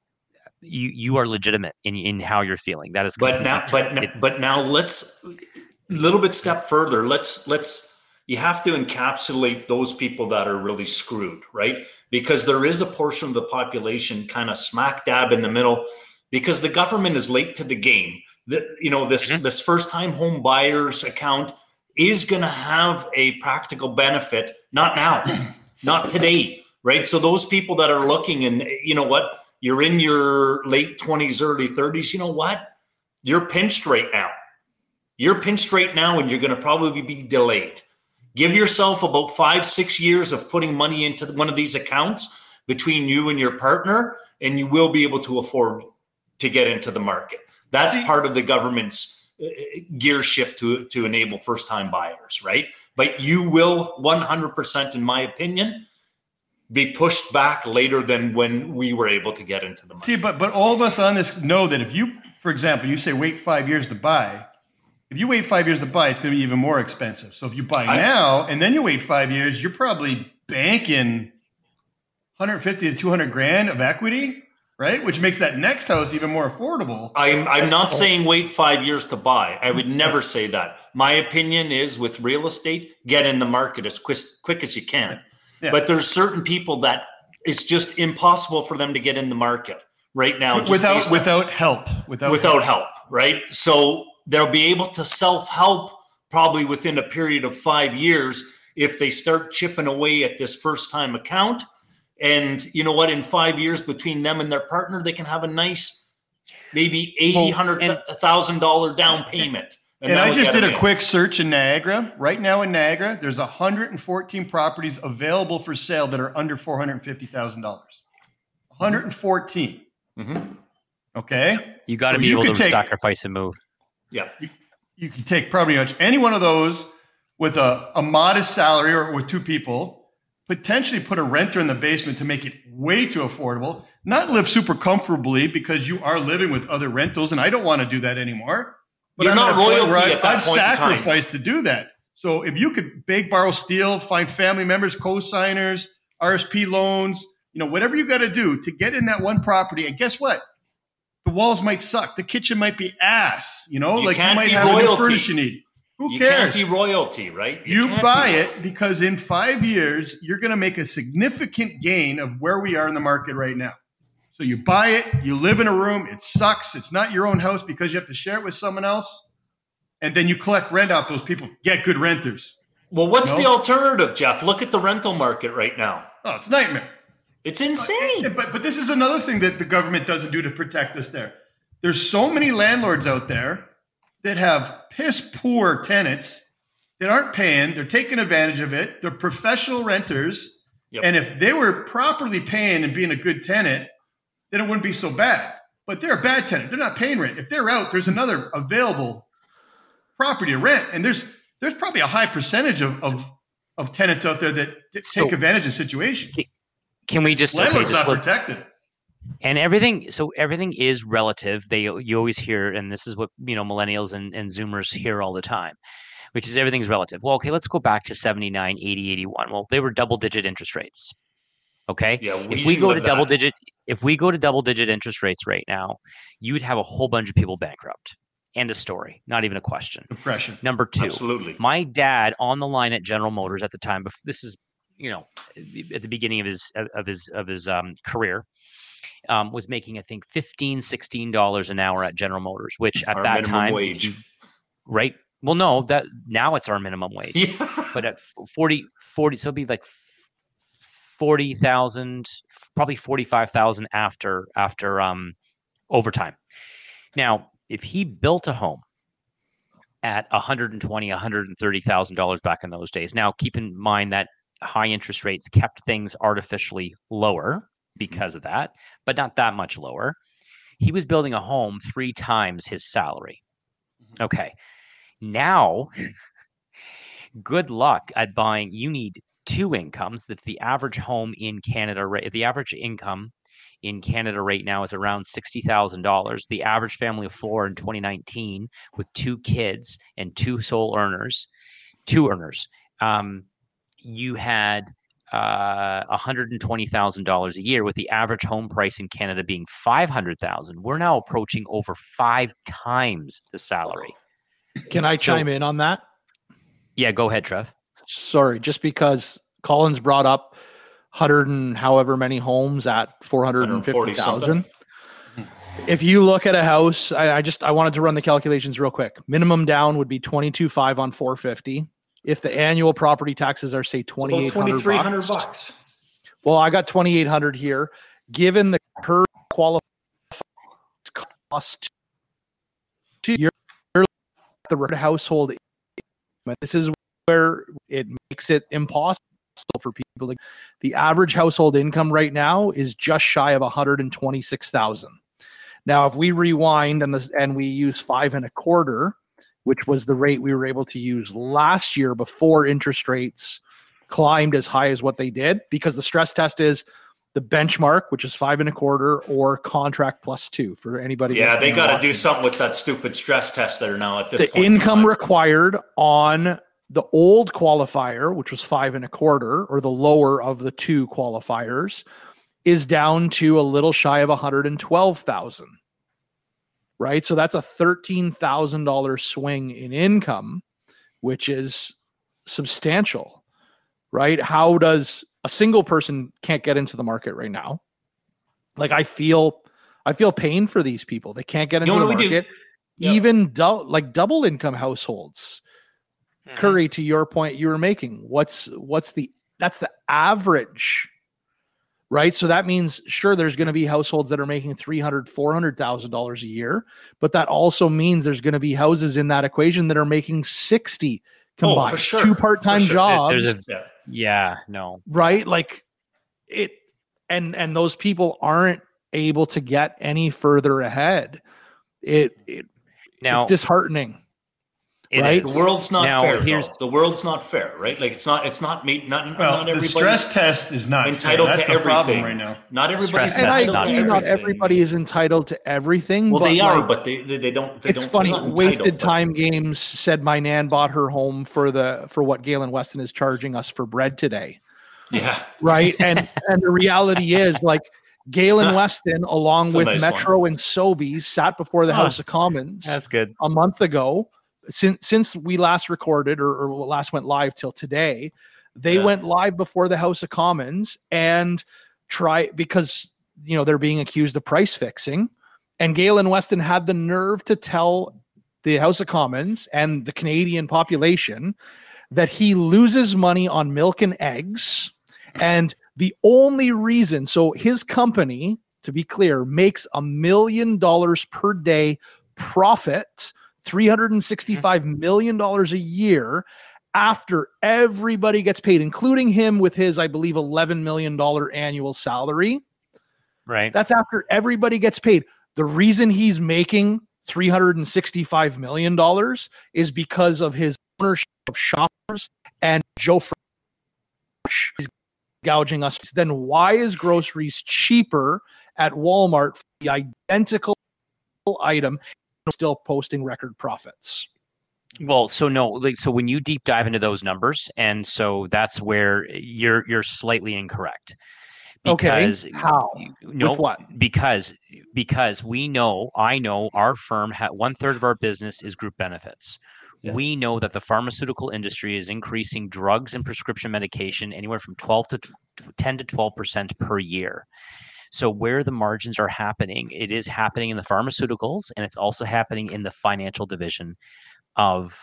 you are legitimate in how you're feeling. That is but now let's a little bit step further. Let's you have to encapsulate those people that are really screwed, right? Because there is a portion of the population kind of smack dab in the middle because the government is late to the game. This first time home buyers account is going to have a practical benefit. Not now, not today, right? So those people that are looking and you know what, you're in your late 20s, early 30s, you know what? You're pinched right now. You're pinched right now and you're going to probably be delayed. Give yourself about 5-6 years of putting money into one of these accounts between you and your partner, and you will be able to afford to get into the market. That's part of the government's gear shift to enable first-time buyers, right? But you will 100%, in my opinion, be pushed back later than when we were able to get into the market. See, but all of us on this know that if you, for example, you say wait 5 years to buy, if you wait 5 years to buy, it's going to be even more expensive. So if you buy now and then you wait 5 years, you're probably banking 150 to 200 grand of equity, right? Which makes that next house even more affordable. I'm not saying wait 5 years to buy. I would never say that. My opinion is with real estate, get in the market as quick as you can. Yeah. But there's certain people that it's just impossible for them to get in the market right now. Without help, right? So they'll be able to self-help probably within a period of 5 years if they start chipping away at this first-time account. And you know what? In 5 years between them and their partner, they can have a nice, maybe $100,000 down payment. And I just did a quick search in Niagara. Right now in Niagara, there's 114 properties available for sale that are under $450,000. 114. Mm-hmm. Okay. You got to So be you able to could take- sacrifice and move. Yeah. You can take probably much any one of those with a modest salary or with two people, potentially put a renter in the basement to make it way too affordable, not live super comfortably because you are living with other rentals. And I don't want to do that anymore. But You're I'm not at a point royalty where at that I've point in time. sacrificed to do that. So if you could beg, borrow, steal, find family members, co-signers, RSP loans, whatever you got to do to get in that one property. And guess what? The walls might suck. The kitchen might be ass. You can't might be have a new royalty. furnish you need. Who You cares? can't be royalty, right? You can't buy be it royalty. because in 5 years, you're going to make a significant gain of where we are in the market right now. So you buy it, you live in a room, it sucks. It's not your own house because you have to share it with someone else. And then you collect rent off those people. Get good renters. Well, what's No? the alternative, Jeff? Look at the rental market right now. Oh, it's a nightmare. It's insane. But this is another thing that the government doesn't do to protect us there. There's so many landlords out there that have piss poor tenants that aren't paying. They're taking advantage of it. They're professional renters. Yep. And if they were properly paying and being a good tenant, then it wouldn't be so bad. But they're a bad tenant. They're not paying rent. If they're out, there's another available property to rent. And there's probably a high percentage of tenants out there that take advantage of situations. Can we just Landlord's not protected. And everything is relative. You always hear, and this is what millennials and Zoomers hear all the time, which is everything's relative. Well, okay, let's go back to 79, 80, 81. Well, they were double-digit interest rates. Okay, Yeah, if we go to double-digit interest rates right now, you'd have a whole bunch of people bankrupt. End of story. Not even a question. Depression. Number two, Absolutely. my dad on the line at General Motors at the time. This is at the beginning of his career. Was making, I think, $15-$16 an hour at General Motors, which at Our that minimum time, wage. right? Well, no, that now it's our minimum wage, Yeah. but at 40, so it'd be like 40,000, probably 45,000 after overtime. Now, if he built a home at $120,000, $130,000 back in those days, now keep in mind that high interest rates kept things artificially lower because of that, but not that much lower. He was building a home 3 times his salary. Okay. Now, good luck at buying. You need 2 incomes. If the average home in Canada, the average income in Canada right now is around $60,000. The average family of 4 in 2019 with 2 kids and 2 earners, you had $120,000 a year, with the average home price in Canada being $500,000. We're now approaching over 5 times the salary. Can I chime in on that? Yeah, go ahead, Trev. Sorry, just because Collins brought up 100 and however many homes at 450,000. If you look at a house, I wanted to run the calculations real quick. Minimum down would be 22.5 on 450. If the annual property taxes are say $2,300, well, I got 2,800 here. Given the per qualified cost to your the household, this is where it makes it impossible for people. The average household income right now is just shy of 126,000. Now, if we rewind and we use 5.25, which was the rate we were able to use last year before interest rates climbed as high as what they did, because the stress test is the benchmark, which is 5.25, or contract plus 2 for anybody. Yeah, they got to do something with that stupid stress test there now at this point. The income required on the old qualifier, which was 5.25, or the lower of the 2 qualifiers, is down to a little shy of 112,000. Right? So that's a $13,000 swing in income, which is substantial, right? How does a single person can't get into the market right now? Like, I feel pain for these people. They can't get into the market. Even double income households. Mm-hmm. Curry, to your point you were making, that's the average. Right. So that means, sure, there's going to be households that are making $300,000, $400,000 a year, but that also means there's going to be houses in that equation that are making 60 combined. For sure. 2 part-time jobs. Yeah, no. Right. Like it. And those people aren't able to get any further ahead. It's disheartening. Right? The world's not fair. The world's not fair, right? Like it's not the stress test is not entitled fair. That's to the everything problem right now. Not everybody's entitled to everything. Not everybody is entitled to everything. Well, but they are, but they don't. It's funny. Wasted Time Games said my nan bought her home for what Galen Weston is charging us for bread today. Yeah. Right. And the reality is, like, Galen Weston, along with Metro and Sobeys, sat before the House of Commons. That's good. A month ago. Since we last recorded or last went live till today, they went live before the House of Commons and because they're being accused of price fixing, and Galen Weston had the nerve to tell the House of Commons and the Canadian population that he loses money on milk and eggs, and the only reason, so his company, to be clear, makes $1 million per day profit. $365 million a year after everybody gets paid, including him with his, I believe, $11 million annual salary. Right. That's after everybody gets paid. The reason he's making $365 million is because of his ownership of Shoppers and Joe Fresh is gouging us. Then why is groceries cheaper at Walmart for the identical item? Still posting record profits? Well, so when you deep dive into those numbers, and so that's where you're slightly incorrect. Because, okay, how? No, with what? Because I know our firm had 1/3 of our business is group benefits. Yeah. We know that the pharmaceutical industry is increasing drugs and prescription medication anywhere from 10 to 12% per year. So where the margins are happening, it is happening in the pharmaceuticals, and it's also happening in the financial division of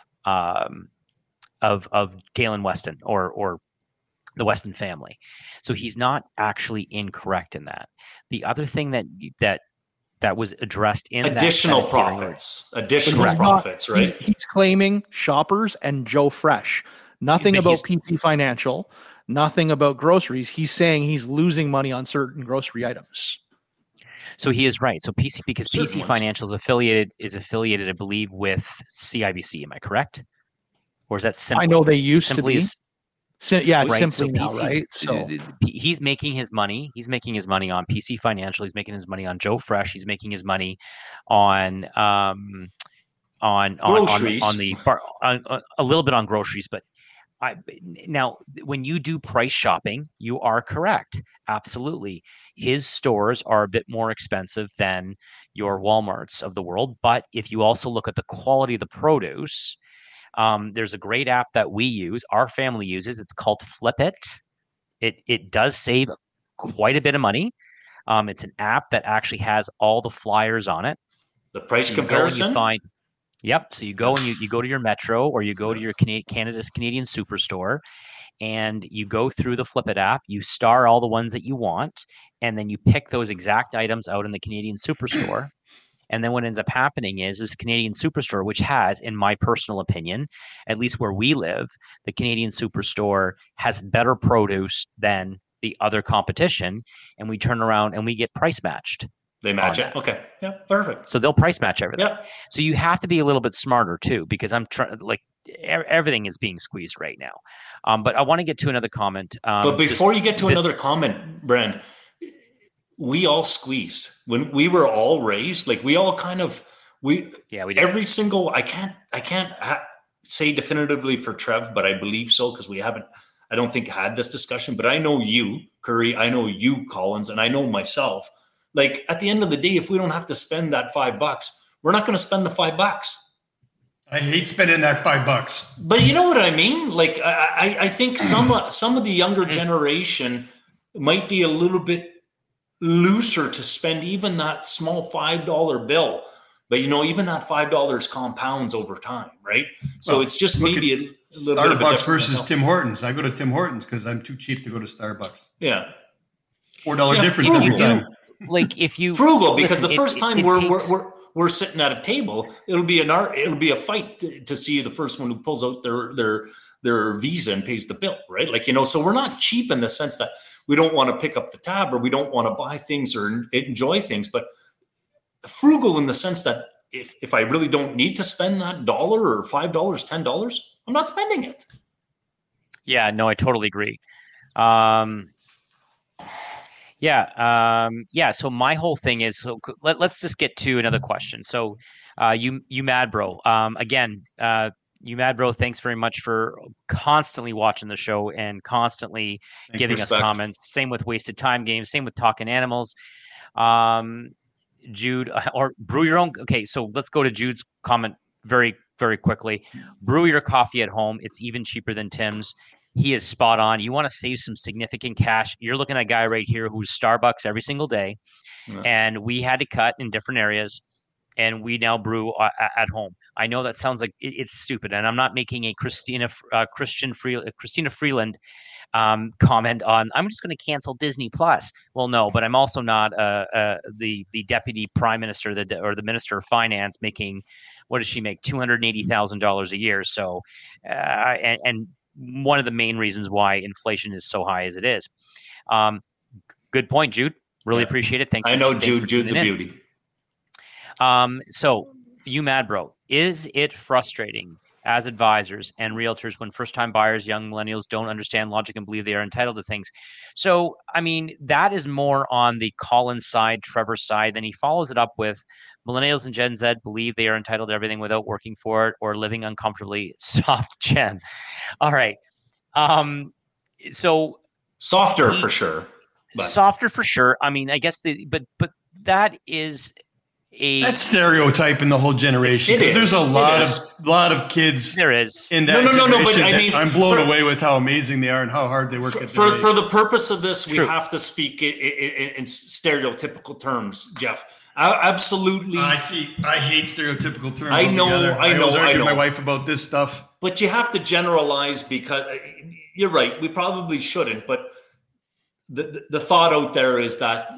Galen Weston or the Weston family. So he's not actually incorrect in that. The other thing that was addressed in additional profits, right? He's claiming Shoppers and Joe Fresh. Nothing about PC Financial. Nothing about groceries. He's saying he's losing money on certain grocery items. So he is right. So PC Financial is affiliated, I believe, with CIBC. Am I correct? Or is that Simply? I know they used to be. Right. Simply so now, PC, right? So he's making his money. He's making his money on PC Financial. He's making his money on Joe Fresh. He's making his money on groceries. on a little bit on groceries, but. Now, when you do price shopping, you are correct. Absolutely. His stores are a bit more expensive than your Walmarts of the world. But if you also look at the quality of the produce, there's a great app that we use, our family uses. It's called Flip It. It does save quite a bit of money. It's an app that actually has all the flyers on it. The price comparison? Yep. So you go and you go to your Metro or you go to your Canadian Superstore, and you go through the Flip It app. You star all the ones that you want, and then you pick those exact items out in the Canadian Superstore. And then what ends up happening is Canadian Superstore, which has, in my personal opinion, at least where we live, the Canadian Superstore has better produce than the other competition, and we turn around and we get price matched. They match it. Okay. Yeah. Perfect. So they'll price match everything. Yeah. So you have to be a little bit smarter too, because I'm trying, everything is being squeezed right now. But I want to get to another comment. But before you get to another comment, Brand, we all squeezed when we were all raised. Like we all we did. Every single, I can't say definitively for Trev, but I believe so. Cause I don't think had this discussion, but I know you, Curry, I know you, Collins, and I know myself. Like at the end of the day, if we don't have to spend that $5, we're not going to spend the $5. I hate spending that $5. But you know what I mean? Like I think some of the younger generation might be a little bit looser to spend even that small $5 bill. But even that $5 compounds over time, right? So it's just maybe a little bit of Starbucks versus Tim Hortons. I go to Tim Hortons because I'm too cheap to go to Starbucks. Yeah, $4 difference every time. Like if you frugal, because the first time we're sitting at a table, it'll be a fight to see the first one who pulls out their Visa and pays the bill, right? So we're not cheap in the sense that we don't want to pick up the tab or we don't want to buy things or enjoy things. But frugal in the sense that if I really don't need to spend that $1 or $5, $10, I'm not spending it. Yeah, no, I totally agree. So my whole thing is, so let's just get to another question. So you mad bro, again, you mad bro, thanks very much for constantly watching the show and constantly giving us comments. Same with Wasted Time Games, same with Talking Animals. Jude, or brew your own. Okay, so let's go to Jude's comment very, very quickly. Brew your coffee at home. It's even cheaper than Tim's. He is spot on. You want to save some significant cash. You're looking at a guy right here who's Starbucks every single day. Yeah. And we had to cut in different areas, and we now brew at home. I know that sounds like it's stupid, and I'm not making a Christina Freeland comment on, I'm just going to cancel Disney Plus. Well, no, but I'm also not the deputy prime minister or the minister of finance making, what does she make? $280,000 a year. So, and one of the main reasons why inflation is so high as it is. Good point, Jude. Really appreciate it. Thanks. I know Jude's a beauty. So you mad bro, is it frustrating as advisors and realtors when first-time buyers, young millennials don't understand logic and believe they are entitled to things? So, I mean, that is more on the Colin side, Trevor side. Then he follows it up with millennials and Gen Z believe they are entitled to everything without working for it or living uncomfortably. Soft Gen. All right. So softer for sure. Softer for sure. I mean, I guess but that is that's stereotyping the whole generation. There's a lot of kids. There is in that. No. But I mean, I'm blown away with how amazing they are and how hard they work. For the purpose of this, we have to speak in stereotypical terms, Jeff. Absolutely. I hate stereotypical terms. I know. I was arguing with my wife about this stuff. But you have to generalize because you're right. We probably shouldn't. But the thought out there is that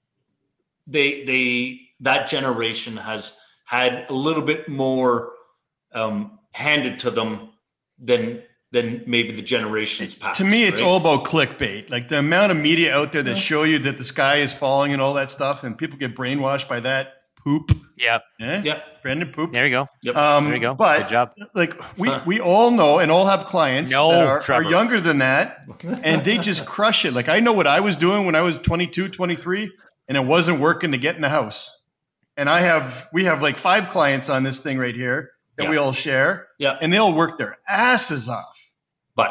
that generation has had a little bit more handed to them than maybe the generations past. To me, it's all about clickbait. Like the amount of media out there that show you that the sky is falling and all that stuff, and people get brainwashed by that poop. Yeah. Brendan poop. There you go. Yep. There you go. But good job. Like we all know and all have clients that are younger than that, and they just crush it. Like I know what I was doing when I was 22, 23, and it wasn't working to get in the house. And we have like 5 clients on this thing right here that we all share. Yeah. And they'll work their asses off. But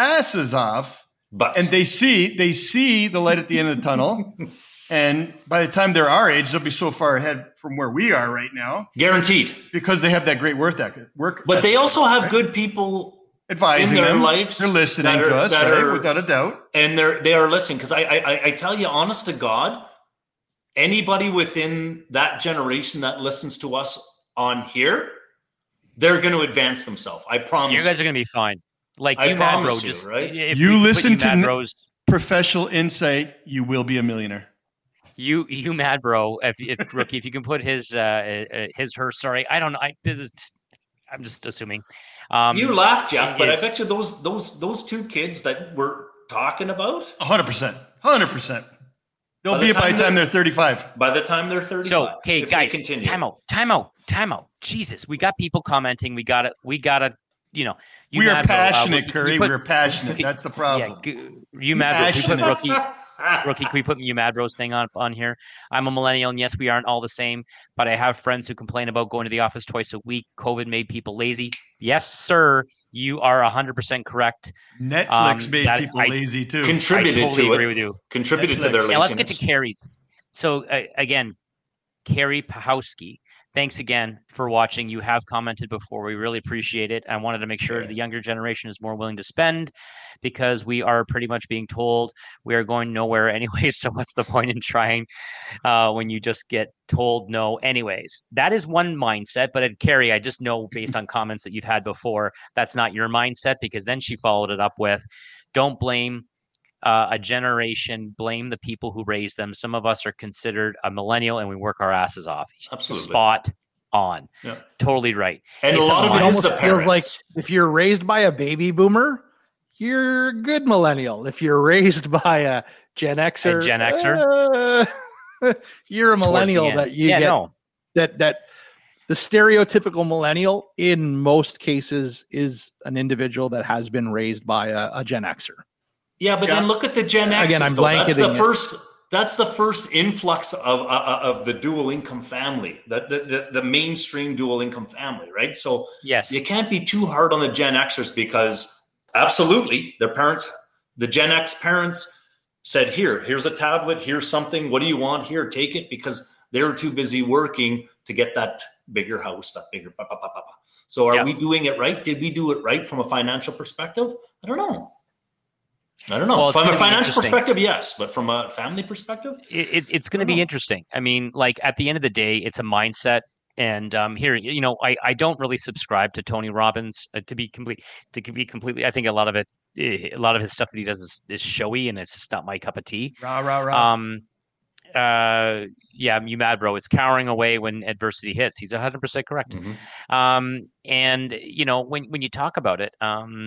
they see the light at the end of the tunnel. And by the time they're our age, they'll be so far ahead from where we are right now. Guaranteed. Because they have that great work ethic. But they also have good people advising in their them. lives. They're listening to us, right? Without a doubt. And they are listening. Because I tell you, honest to God, anybody within that generation that listens to us on here, they're going to advance themselves. I promise. You guys are going to be fine. Like you, Mad Bro, just right. You listen to professional insight, you will be a millionaire. You Mad Bro, if Rookie, if you can put her. Sorry, I don't know. I'm just assuming. You laugh, Jeff, but I bet you those 2 kids that we're talking about, 100%. They'll be by the time they're 35. By the time they're 35. So, hey guys, time out. Jesus, we got people commenting. We got to. You know, we are passionate, Curry. We're passionate. That's the problem. Yeah, you Mad Bro. Rookie, can we put you Mad Bros thing on here? I'm a millennial, and yes, we aren't all the same, but I have friends who complain about going to the office twice a week. COVID made people lazy. Yes, sir. You are 100% correct. Netflix made people lazy too. Contributed I totally to agree it. With you. Contributed Netflix. To their laziness. Now let's get to Carrie's. So again, Carrie Pahowski. Thanks again for watching. You have commented before. We really appreciate it. I wanted to make sure the younger generation is more willing to spend because we are pretty much being told we are going nowhere anyway. So what's the point in trying when you just get told no anyways? That is one mindset. But at Carrie, I just know based on comments that you've had before, that's not your mindset, because then she followed it up with, don't blame a generation, blame the people who raised them. Some of us are considered a millennial and we work our asses off. Absolutely. Spot on. Totally right. And a lot of it almost feels like if you're raised by a baby boomer, you're a good millennial. If you're raised by a Gen Xer, you're a millennial that you get. No. That the stereotypical millennial in most cases is an individual that has been raised by a Gen Xer. Yeah, but then look at the Gen X. Again, I'm blanketing. That's the first influx of the dual income family, the mainstream dual income family, right? So yes, you can't be too hard on the Gen Xers because absolutely their parents, the Gen X parents said, here's a tablet, here's something. What do you want? Here, take it, because they were too busy working to get that bigger house, that bigger. So are we doing it right? Did we do it right from a financial perspective? I don't know. Well, from a financial perspective, yes, but from a family perspective, it's going to be interesting. I mean, like at the end of the day, it's a mindset. And here, I don't really subscribe to Tony Robbins to be completely. I think a lot of his stuff that he does is showy, and it's just not my cup of tea. Rah. Yeah, you mad, bro? It's cowering away when adversity hits. He's 100% correct. Mm-hmm. And when you talk about it,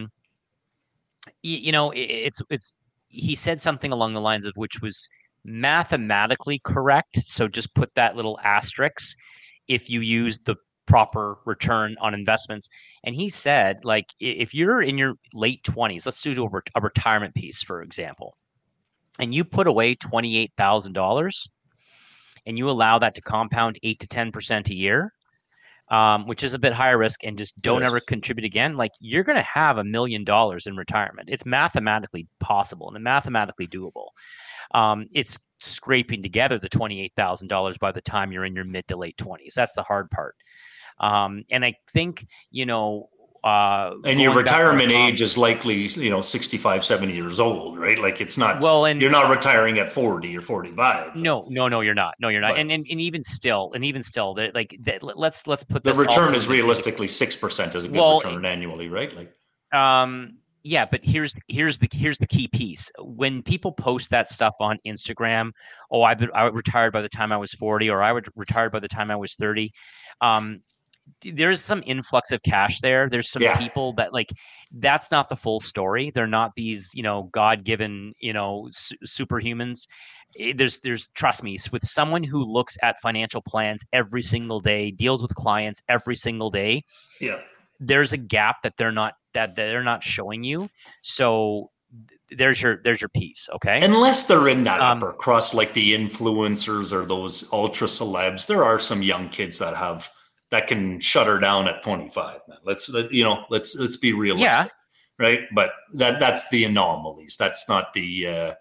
it's he said something along the lines of which was mathematically correct. So just put that little asterisk if you use the proper return on investments. And he said, like, if you're in your late 20s, let's do a retirement piece, for example, and you put away $28,000 and you allow that to compound 8 to 10% a year, which is a bit higher risk, and just don't ever contribute again, like you're going to have $1 million in retirement. It's mathematically possible and mathematically doable. It's scraping together the $28,000 by the time you're in your mid to late 20s. That's the hard part. And I think, and your retirement age is likely, 65, 70 years old, right? Like it's not, you're not retiring at 40 or 45. No, you're not. No, you're not. And even still, let's put this. The return is realistically 6% is a good return annually, right? Like, yeah, but here's the key piece. When people post that stuff on Instagram, I retired by the time I was 40, or I retired by the time I was 30. There's some influx of cash there. There's some people that that's not the full story. They're not these, God-given, superhumans. There's trust me, with someone who looks at financial plans every single day, deals with clients every single day. Yeah. There's a gap that they're not showing you. So there's your piece. Okay. Unless they're in that upper crust, like the influencers or those ultra celebs, there are some young kids that can shut her down at 25. Man. Let's be realistic, right? But that's the anomalies. That's not the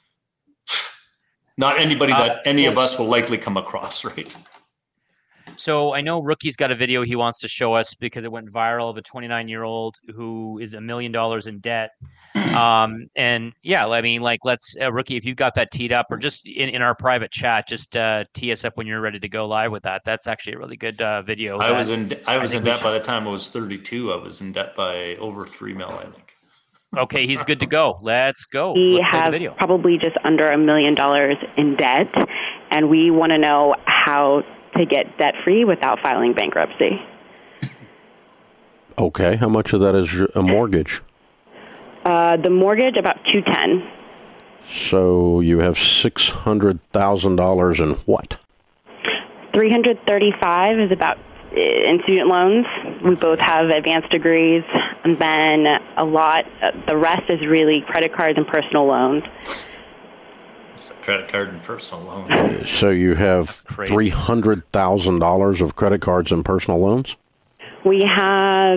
not anybody that any of us will likely come across, right? So I know Rookie's got a video he wants to show us because it went viral of a 29-year-old who is $1 million in debt. And yeah, I mean, let's Rookie, if you got that teed up, or just in our private chat, just tee us up when you're ready to go live with that. That's actually a really good video. I was in debt by the time I was 32. I was in debt by over $3 million, I think. Okay, he's good to go. Let's go. We have probably just under $1 million in debt, and we want to know how to get debt-free without filing bankruptcy. Okay, how much of that is a mortgage? The mortgage, about $210,000. So you have $600,000 in what? $335,000 is about in student loans. We both have advanced degrees, and then the rest is really credit cards and personal loans. Credit card and personal loans. So you have $300,000 of credit cards and personal loans? We have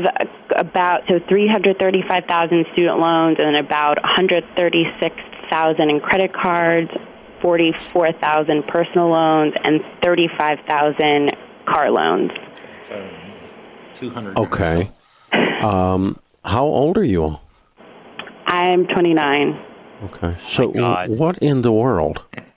$335,000 student loans and about $136,000 in credit cards, $44,000 personal loans, and $35,000 car loans. $200. Okay. How old are you? I'm 29. Okay. So what in the world?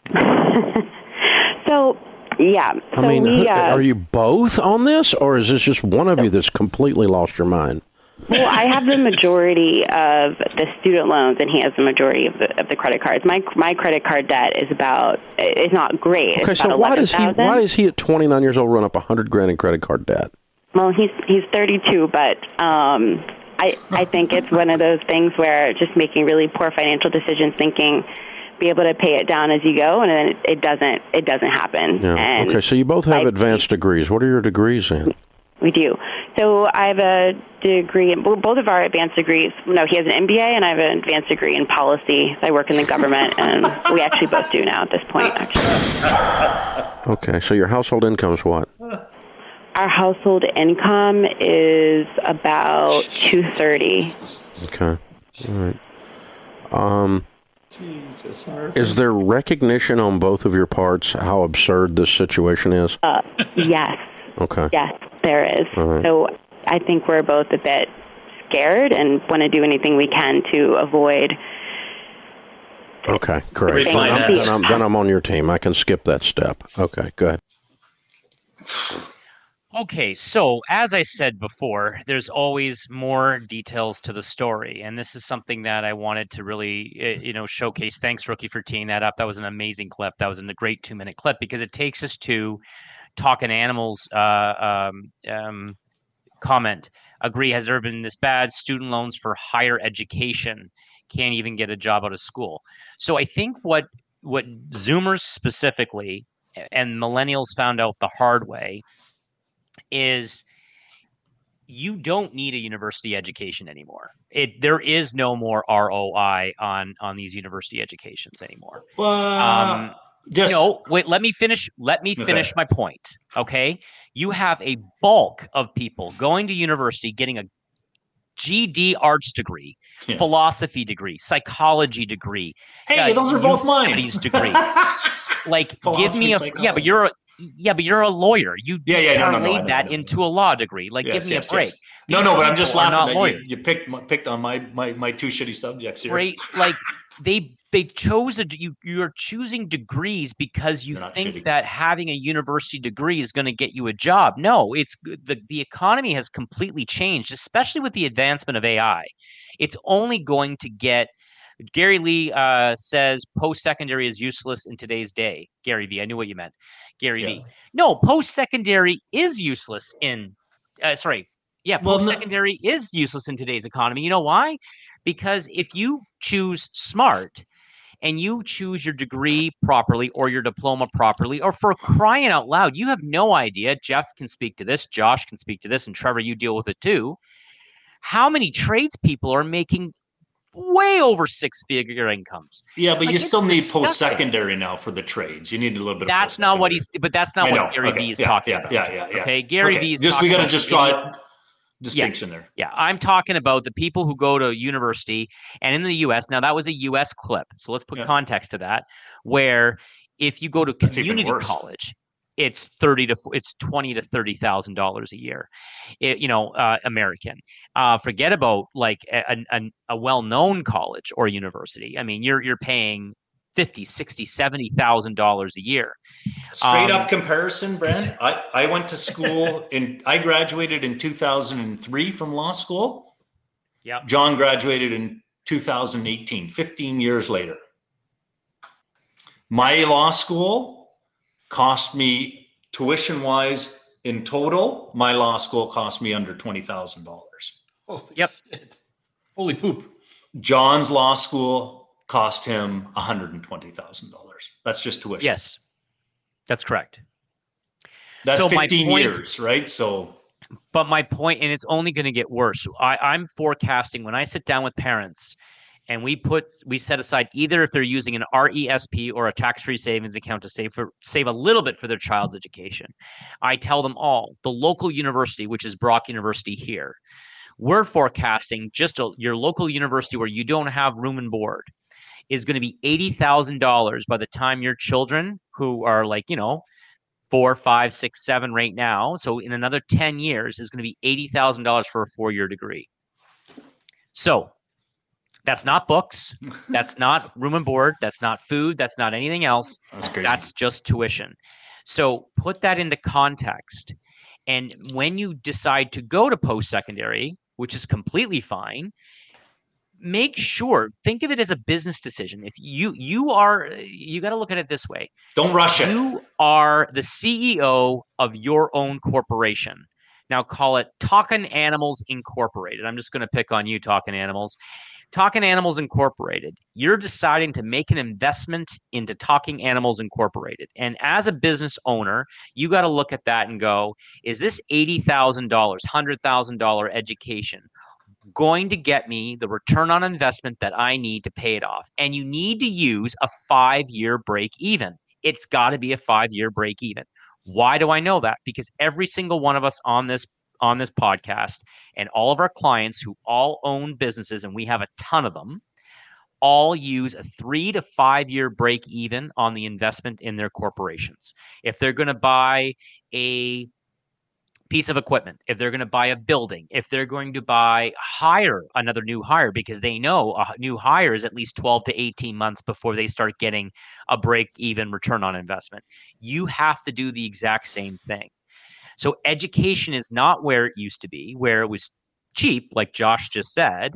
Are you both on this, or is this just one of you that's completely lost your mind? Well, I have the majority of the student loans, and he has the majority of the credit cards. My credit card debt is not great. Okay, so why does he at 29 years old run up $100,000 in credit card debt? Well, he's 32, but I think it's one of those things where just making really poor financial decisions, thinking be able to pay it down as you go, and then it doesn't happen. Yeah. And okay, so you both have advanced degrees. What are your degrees in? We do. So I have a degree, both of our advanced degrees. No, he has an MBA, and I have an advanced degree in policy. I work in the government, and we actually both do now at this point, actually. Okay, so your household income is what? Our household income is about $230,000. Okay, all right. Is there recognition on both of your parts how absurd this situation is? Yes. Okay. Yes, there is. Right. So I think we're both a bit scared and want to do anything we can to avoid. Okay, great. Then I'm on your team. I can skip that step. Okay, go ahead. Okay, so as I said before, there's always more details to the story, and this is something that I wanted to really, showcase. Thanks, Rookie, for teeing that up. That was an amazing clip. That was a great 2-minute clip because it takes us to Talking Animals comment. Agree. Has there been this bad? Student loans for higher education, can't even get a job out of school. So I think what Zoomers specifically and millennials found out the hard way is you don't need a university education anymore. There is no more ROI on these university educations anymore. Wait, let me finish my point. Okay. You have a bulk of people going to university, getting a GD arts degree, philosophy degree, psychology degree. Hey, those are both mine. Studies degree. Like, give me but you're a lawyer. You parlayed that into a law degree. Like, give me a break. Yes. No, but I'm just laughing that you picked on my two shitty subjects here. Right? Like they chose you're choosing degrees because you think that having a university degree is going to get you a job. No, it's the economy has completely changed, especially with the advancement of AI. It's only going to get. Gary Lee says post-secondary is useless in today's day. Gary V, I knew what you meant. Gary V. No, post-secondary is useless in post-secondary is useless in today's economy. You know why? Because if you choose smart and you choose your degree properly or your diploma properly, or for crying out loud, you have no idea. Jeff can speak to this, Josh can speak to this, and Trevor, you deal with it too. How many tradespeople are making way over 6-figure incomes? Yeah, but you still need post-secondary now for the trades. You need a little bit. That's not what Gary Vee is talking about. Yeah. Okay, Gary Vee is we got to just draw distinction there. Yeah, I'm talking about the people who go to university, and in the U.S. Now that was a U.S. clip, so let's put context to that. Where if you go to community college, it's $20,000 to $30,000 a year. American. Forget about like a well-known college or university. I mean, you're paying $50,000, $60,000, $70,000 a year. Straight up comparison, Brent. I went to school I graduated in 2003 from law school. Yeah. John graduated in 2018, 15 years later. My law school cost me tuition-wise in total. My law school cost me under $20,000. Yep. Shit. Holy poop. John's law school cost him $120,000. That's just tuition. Yes, that's correct. That's 15 years, right? But my point, and it's only going to get worse. I'm forecasting when I sit down with parents and we set aside either if they're using an RESP or a tax-free savings account to save a little bit for their child's education. I tell them all, the local university, which is Brock University here, we're forecasting just your local university where you don't have room and board is going to be $80,000 by the time your children, who are 4, 5, 6, 7 right now. So in another 10 years is going to be $80,000 for a 4-year degree. So that's not books. That's not room and board. That's not food. That's not anything else. That's crazy. That's just tuition. So put that into context. And when you decide to go to post-secondary, which is completely fine, make sure, think of it as a business decision. If you got to look at it this way. Don't rush it. You are the CEO of your own corporation. Now call it Talking Animals Incorporated. I'm just going to pick on you, Talking Animals. Talking Animals Incorporated. You're deciding to make an investment into Talking Animals Incorporated. And as a business owner, you got to look at that and go, is this $80,000, $100,000 education going to get me the return on investment that I need to pay it off? And you need to use a 5-year break even. It's got to be a 5-year break even. Why do I know that? Because every single one of us on this podcast and all of our clients who all own businesses, and we have a ton of them, all use a 3 to 5 year break even on the investment in their corporations. If they're going to buy a piece of equipment, if they're going to buy a building, if they're going to hire another new hire, because they know a new hire is at least 12 to 18 months before they start getting a break even return on investment. You have to do the exact same thing. So education is not where it used to be, where it was cheap, like Josh just said.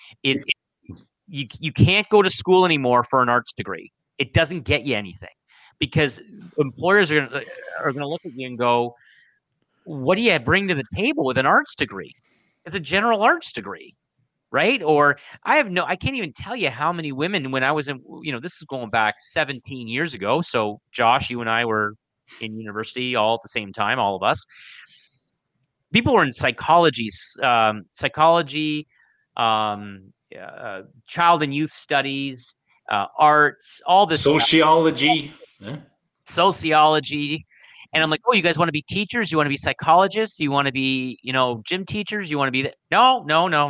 You can't go to school anymore for an arts degree. It doesn't get you anything, because employers are going to look at you and go, what do you bring to the table with an arts degree? It's a general arts degree, right? Or I can't even tell you how many women, when I was in, this is going back 17 years ago. So Josh, you and I were in university all at the same time, all of us. People were in psychology, child and youth studies, arts, all this sociology. Sociology. And I'm like, oh, you guys want to be teachers? You want to be psychologists? You want to be, gym teachers? You want to be No.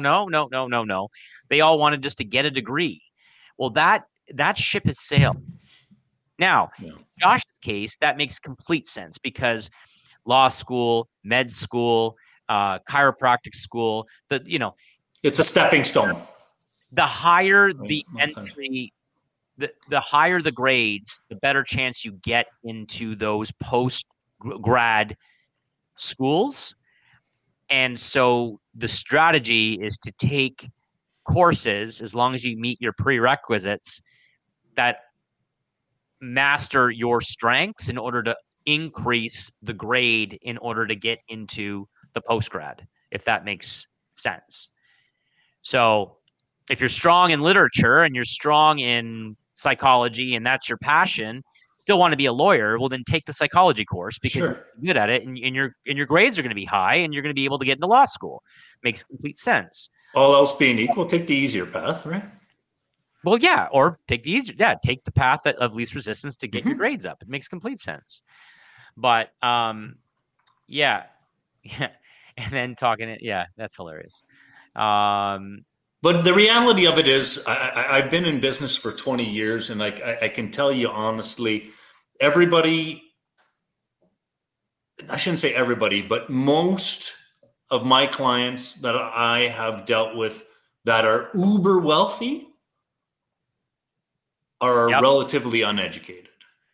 They all wanted just to get a degree. Well, that ship has sailed. Now, Josh's case, that makes complete sense, because law school, med school, chiropractic school, it's a stepping stone. The higher the entry, the higher the grades, the better chance you get into those post-grad schools. And so the strategy is to take courses, as long as you meet your prerequisites, that master your strengths in order to increase the grade in order to get into the post-grad, if that makes sense. So if you're strong in literature and you're strong in psychology and that's your passion, still want to be a lawyer, well, then take the psychology course, because you're good at it, and your grades are going to be high, and you're going to be able to get into law school. Makes complete sense. All else being equal, take the easier path, right? Well, yeah, or take the path of least resistance to get your grades up. It makes complete sense. But yeah, and then talking it, that's hilarious. But the reality of it is, I've been in business for 20 years, and I can tell you honestly, everybody, I shouldn't say everybody, but most of my clients that I have dealt with that are uber wealthy are relatively uneducated.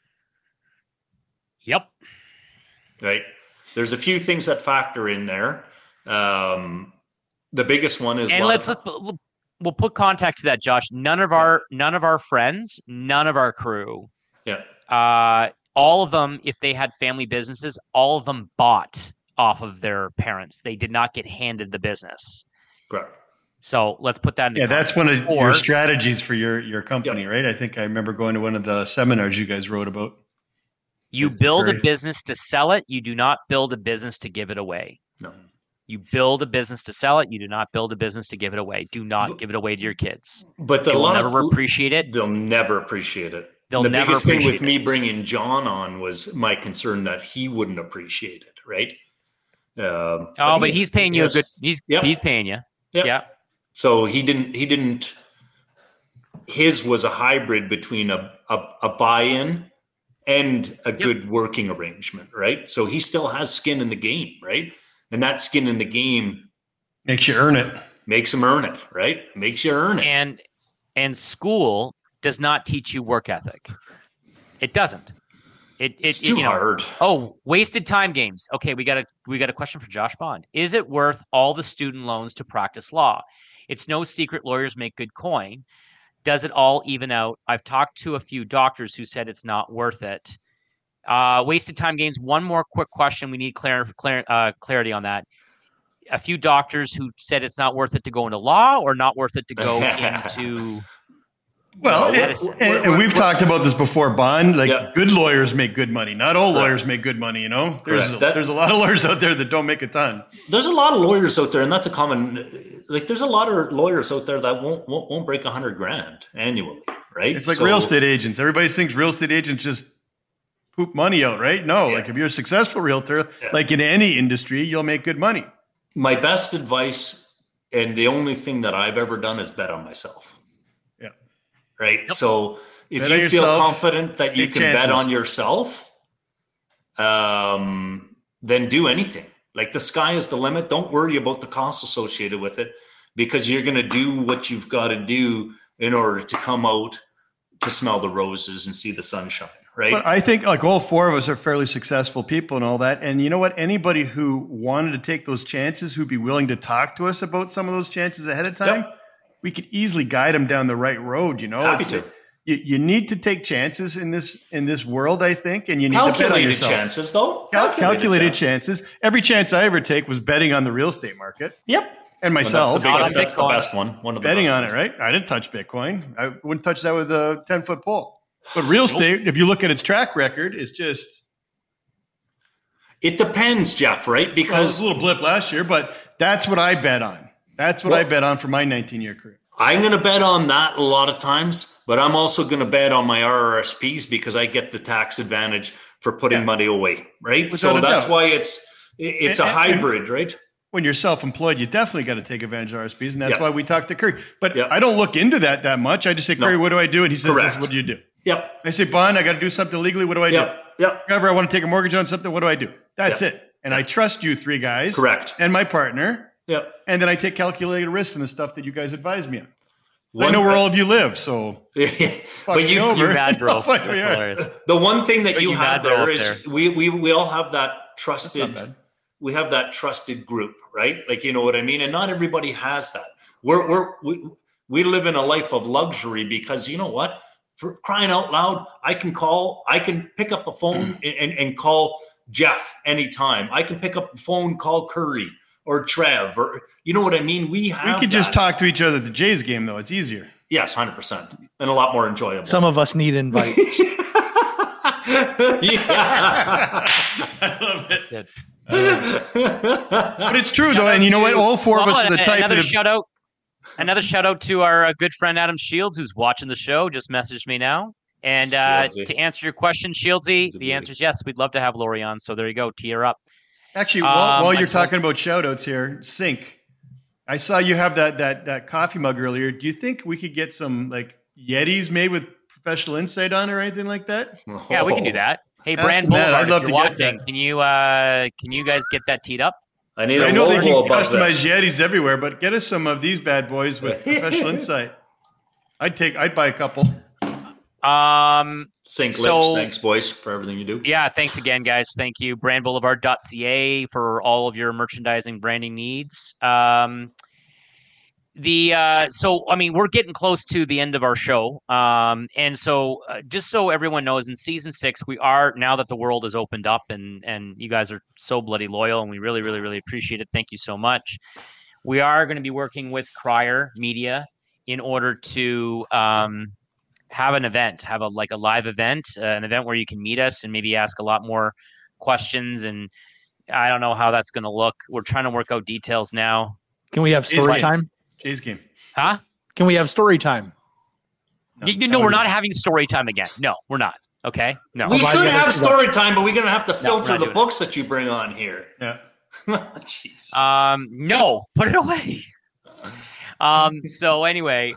Yep. Right. There's a few things that factor in there. The biggest one is, and we'll put context to that, Josh. None of our friends, none of our crew, all of them, if they had family businesses, all of them bought off of their parents. They did not get handed the business. Correct. So let's put that in. Yeah, that's one of your strategies for your company, right? I think I remember going to one of the seminars you guys wrote about. You build a business to sell it. You do not build a business to give it away. No. You build a business to sell it. You do not build a business to give it away. Do not give it away to your kids. But they'll never appreciate it. They'll never appreciate it. The biggest thing with me bringing John on was my concern that he wouldn't appreciate it, right? But he's paying you a good. He's paying you. Yep. Yeah. So he didn't. His was a hybrid between a buy-in and a good working arrangement, right? So he still has skin in the game, right? And that skin in the game makes you earn it. Makes him earn it, right? Makes you earn it. And school does not teach you work ethic. It doesn't. It's too hard. Oh, wasted time games. Okay, we got a question for Josh Bond. Is it worth all the student loans to practice law? It's no secret lawyers make good coin. Does it all even out? I've talked to a few doctors who said it's not worth it. Wasted time gains. One more quick question. We need clarity on that. A few doctors who said it's not worth it to go into law or not worth it to go into medicine. And we've talked about this before, Bond. Good lawyers make good money. Not all lawyers make good money, There's a lot of lawyers out there that don't make a ton. There's a lot of lawyers out there, and that's a common there's a lot of lawyers out there that won't break $100,000 annually, right? It's like real estate agents. Everybody thinks real estate agents just poop money out, right? No, if you're a successful realtor, like in any industry, you'll make good money. My best advice, and the only thing that I've ever done, is bet on myself. Yeah. Right. Yep. So if you feel confident that you can bet on yourself, then do anything. Like, the sky is the limit. Don't worry about the costs associated with it, because you're going to do what you've got to do in order to come out to smell the roses and see the sunshine. Right. But I think all four of us are fairly successful people and all that. And you know what? Anybody who wanted to take those chances, who'd be willing to talk to us about some of those chances ahead of time, we could easily guide them down the right road. Happy to. You need to take chances in this world, I think, and you need to bet on yourself. Chances, though. Calculated chances. Every chance I ever take was betting on the real estate market. Yep. And myself. That's the best one. One of the betting best on ones. It, right? I didn't touch Bitcoin. I wouldn't touch that with a 10-foot pole. But real estate, if you look at its track record, is just... It depends, Jeff, right? Because it was a little blip last year, but that's what I bet on. That's what I bet on for my 19-year career. I'm going to bet on that a lot of times, but I'm also going to bet on my RRSPs because I get the tax advantage for putting money away, right? Without so that's why it's a hybrid, right? When you're self-employed, you definitely got to take advantage of RSPs, and that's why we talk to Curry. But I don't look into that much. I just say, Curry, what do I do? And he says, this is what you do. Yep. I say, Bond, I got to do something legally. What do I do? Yep. Whenever I want to take a mortgage on something, what do I do? That's it. And I trust you three guys. Correct. And my partner. Yep. And then I take calculated risks and the stuff that you guys advise me on. I know where all of you live, so. But you bad bro. The one thing that you have there is we all have that trusted. We have that trusted group, right? Like, you know what I mean? And not everybody has that. We live in a life of luxury because, you know what? For crying out loud, I can pick up a phone and call Jeff anytime. I can pick up the phone, call Curry or Trev, or you know what I mean? We could just talk to each other at the Jays game, though. It's easier. Yes, 100%. And a lot more enjoyable. Some of us need invites. I love it. Good. But it's true, though. And you know what? All four of us are the type that Another shout out to our good friend Adam Shields, who's watching the show. Just messaged me now. And to answer your question, Shieldsy, the answer is yes. We'd love to have Lori on. So there you go. Tee her up. Actually, while you're talking about shout outs here, Sync, I saw you have that coffee mug earlier. Do you think we could get some like Yetis made with professional insight on or anything like that? Yeah, we can do that. Hey, Brand Boulevard, I'd love to watching, get that. Can you guys get that teed up? I know they can customize Yetis everywhere, but get us some of these bad boys with professional insight. I'd buy a couple. Sync Lips, thanks boys for everything you do. Yeah, thanks again, guys. Thank you. Brandboulevard.ca for all of your merchandising branding needs. We're getting close to the end of our show. And so just so everyone knows, in season 6, we are, now that the world has opened up and you guys are so bloody loyal and we really, really, really appreciate it. Thank you so much. We are going to be working with Crier Media in order to have an event, have a live event, an event where you can meet us and maybe ask a lot more questions. And I don't know how that's going to look. We're trying to work out details now. Can we have story time? Jays game. Huh? Can we have story time? No, we're not having story time again. No, we're not. Okay? No. We could have story time, but we're going to have to filter the books that you bring on here. Yeah. Jesus. No, put it away. So anyway,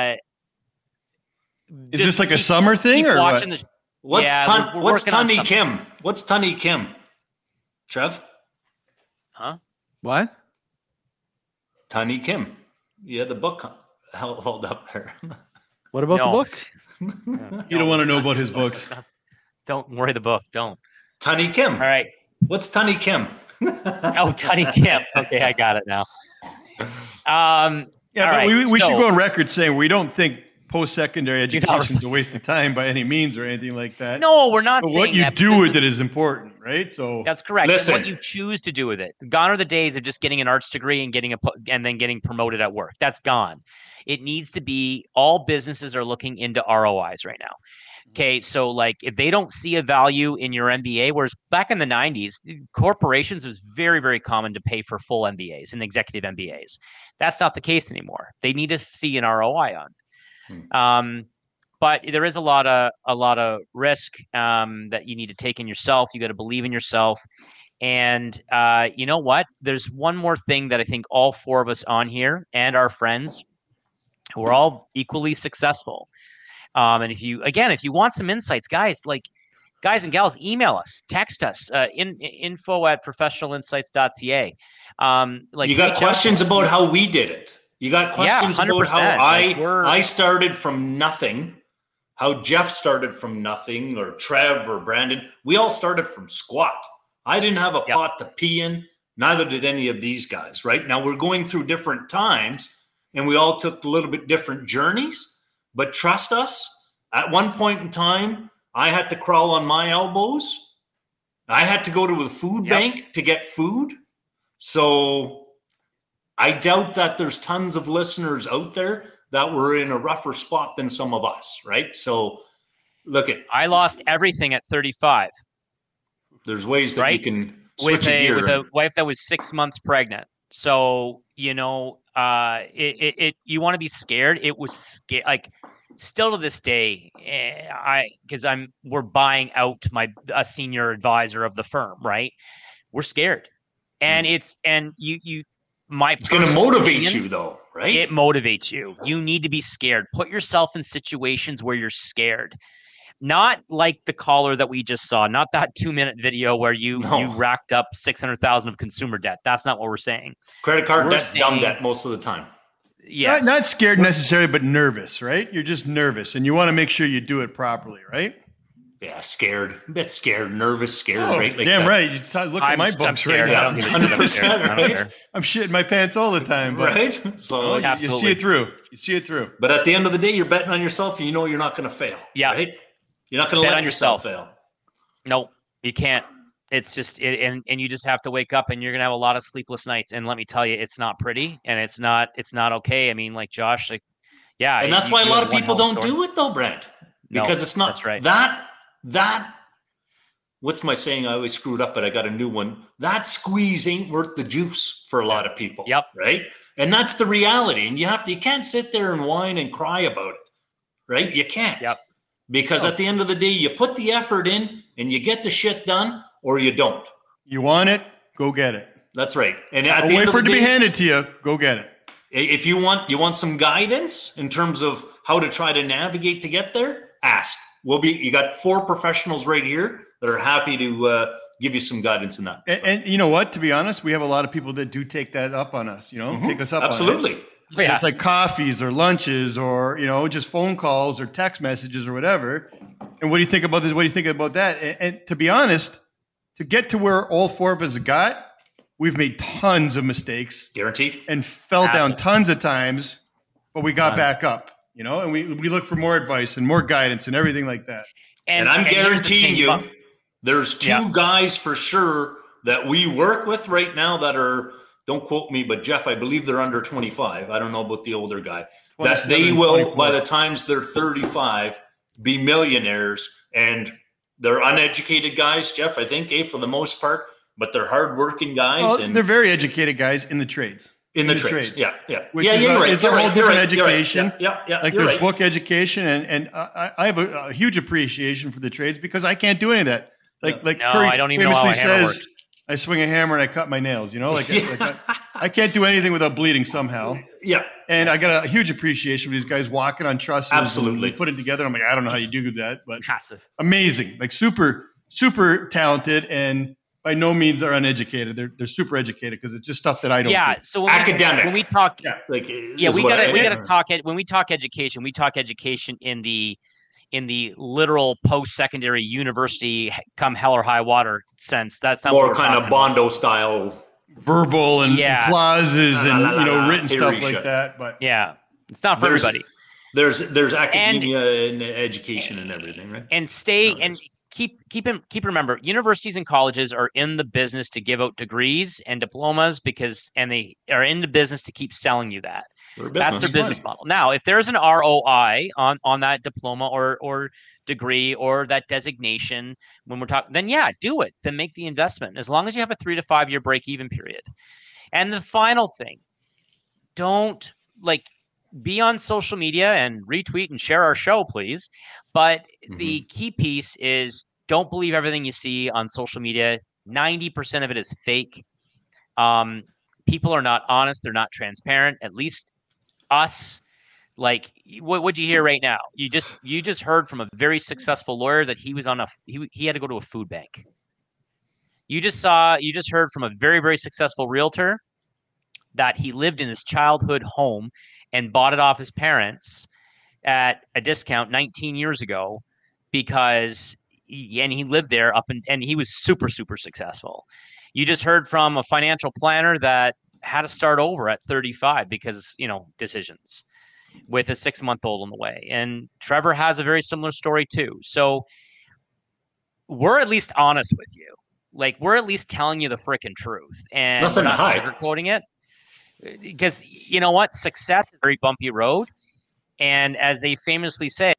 is this like a summer thing or what? What's Tunny Kim? What's Tunny Kim? Trev? Huh? What? Tunny Kim. You had the book held up there. What about the book? You don't want to know about his books. Don't worry the book. Don't. Tunny Kim. All right. What's Tunny Kim? Tunny Kim. Okay, I got it now. But we should go on record saying we don't think post-secondary education is a waste of time by any means or anything like that. No, we're not But saying what you that, do with it is important, right? So that's correct. Listen. What you choose to do with it. Gone are the days of just getting an arts degree and then getting promoted at work. That's gone. It needs to be, all businesses are looking into ROIs right now. Okay, so like if they don't see a value in your MBA, whereas back in the 90s, corporations, it was very, very common to pay for full MBAs and executive MBAs. That's not the case anymore. They need to see an ROI on. But there is a lot of risk that you need to take in yourself. You got to believe in yourself. And you know what? There's one more thing that I think all four of us on here and our friends, we're all equally successful. And if you want some insights, guys and gals, email us, text us, info@professionalinsights.ca. You got questions about how we did it. You got questions about how I started from nothing, how Jeff started from nothing, or Trev or Brandon. We all started from squat. I didn't have a pot to pee in. Neither did any of these guys, right? Now we're going through different times and we all took a little bit different journeys. But trust us, at one point in time, I had to crawl on my elbows. I had to go to the food bank to get food. So I doubt that there's tons of listeners out there that were in a rougher spot than some of us, right? So I lost everything at 35. There's ways that you can switch with a wife that was 6 months pregnant. So, you know, you want to be scared. It was scary. Still to this day, we're buying out a senior advisor of the firm, right? We're scared, and it's going to motivate you though, right? It motivates you. You need to be scared. Put yourself in situations where you're scared. Not like the caller that we just saw, not that 2-minute video where you racked up $600,000 of consumer debt. That's not what we're saying. Credit card debt's dumb debt most of the time. Yes. Not scared necessarily, but nervous, right? You're just nervous and you want to make sure you do it properly, right? Yeah, scared. A bit scared, nervous, scared, right? Like damn right. You look at my books right now. 100%, right? I'm shitting my pants all the time, but right? So you see it through. You see it through. But at the end of the day, you're betting on yourself and you know you're not going to fail. Yeah. Right? You're not going to let yourself fail. No, you can't. It's just and you just have to wake up and you're gonna have a lot of sleepless nights. And let me tell you, it's not pretty and it's not okay. I mean, like Josh, and that's why a lot of people don't do it though, Brent. Because it's not that's right. That what's my saying? I always screw it up, but I got a new one. That squeeze ain't worth the juice for a lot of people. Yep. Right. And that's the reality. And you can't sit there and whine and cry about it. Right? You can't. Yep. Because at the end of the day, you put the effort in and you get the shit done. Or you don't. You want it, go get it. That's right. And at the end of the day, wait for it to be handed to you. Go get it. If you want some guidance in terms of how to try to navigate to get there, ask. You got 4 professionals right here that are happy to give you some guidance in that. And you know what? To be honest, we have a lot of people that do take that up on us. You know, take us up. Absolutely. On it. Yeah. It's like coffees or lunches or just phone calls or text messages or whatever. And what do you think about this? What do you think about that? And to be honest, to get to where all 4 of us got, we've made tons of mistakes. Guaranteed. And fell down tons of times, but we got back up, and we look for more advice and more guidance and everything like that. And I'm guaranteeing you, there's 2 guys for sure that we work with right now that are, don't quote me, but Jeff, I believe they're under 25. I don't know about the older guy. That they will, 24. By the times they're 35, be millionaires. And they're uneducated guys, Jeff, I think, for the most part, but they're hardworking guys. Well, and they're very educated guys in the trades. In the trades. Yeah. Which is it's a whole different education. Yeah. Like there's book education, and I have a huge appreciation for the trades because I can't do any of that. Like Curry I don't even know how a hammer works. I swing a hammer and I cut my nails. I can't do anything without bleeding somehow. Yeah. And I got a huge appreciation for these guys walking on trusses. Absolutely. And putting it together. I'm like, I don't know how you do that, but massive, amazing, like super, super talented, and by no means are uneducated. They're super educated because it's just stuff that I don't. Yeah. do. So academic. When we talk, we gotta talk it. When we talk education, we talk education in the literal post-secondary university, come hell or high water sense. That's not more kind of Bondo style. Verbal and clauses and written stuff like that, but it's not for everybody. There's academia and education and everything, right? And keep remember, universities and colleges are in the business to give out degrees and diplomas and they are in the business to keep selling you that. That's their business model. Now, if there's an ROI on that diploma or degree or that designation, when we're talking, then yeah, do it. Then make the investment, as long as you have a 3 to 5 year break-even period. And the final thing, don't be on social media and retweet and share our show, please. But the key piece is, don't believe everything you see on social media. 90% of it is fake. People are not honest. They're not transparent. At least us. What'd you hear right now? You just heard from a very successful lawyer that he was on he had to go to a food bank. You just heard from a very, very successful realtor that he lived in his childhood home and bought it off his parents at a discount 19 years ago because he lived there and he was super, super successful. You just heard from a financial planner that had to start over at 35 because, decisions, with a 6-month-old on the way. And Trevor has a very similar story too. So we're at least honest with you. We're at least telling you the freaking truth, and nothing we're not to hide. Sugarcoating it. Because you know what? Success is a very bumpy road. And as they famously say,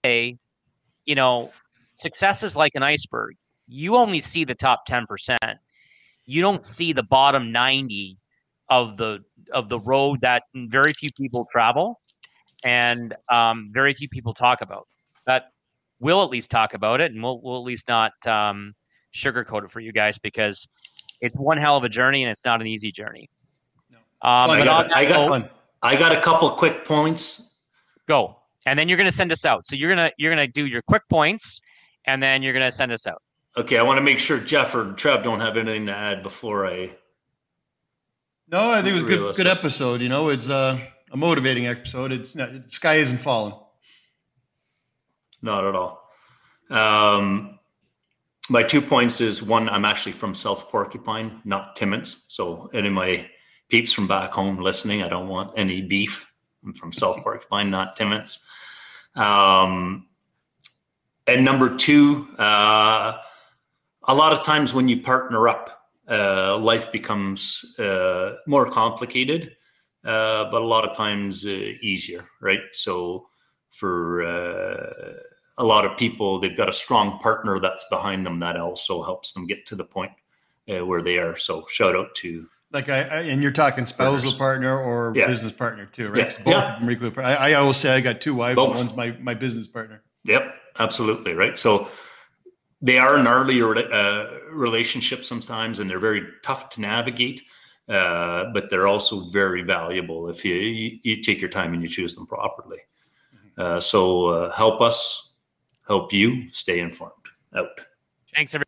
success is like an iceberg. You only see the top 10%. You don't see the bottom 90 of the road that very few people travel and very few people talk about. But we'll at least talk about it, and we'll at least not sugarcoat it for you guys, because it's one hell of a journey and it's not an easy journey. I got a couple quick points. Go. And then you're going to send us out. So you're going to do your quick points, and then you're going to send us out. Okay. I want to make sure Jeff or Trev don't have anything to add before I. No, I think it was a good episode. It's a motivating episode. The sky isn't falling. Not at all. My 2 points is, one, I'm actually from South Porcupine, not Timmins. So any of my peeps from back home listening, I don't want any beef. I'm from South Porcupine, not Timmins. And number 2, a lot of times when you partner up, life becomes more complicated, but a lot of times easier, right? So for a lot of people, they've got a strong partner that's behind them that also helps them get to the point where they are. So shout out to. And you're talking spousal partner or business partner too, right? Yeah. Both of them are equally. I always say I got 2 wives, and one's my business partner. Yep, absolutely, right. So they are gnarly relationships sometimes, and they're very tough to navigate, but they're also very valuable if you take your time and you choose them properly. So help us, help you stay informed. Out. Thanks, everybody.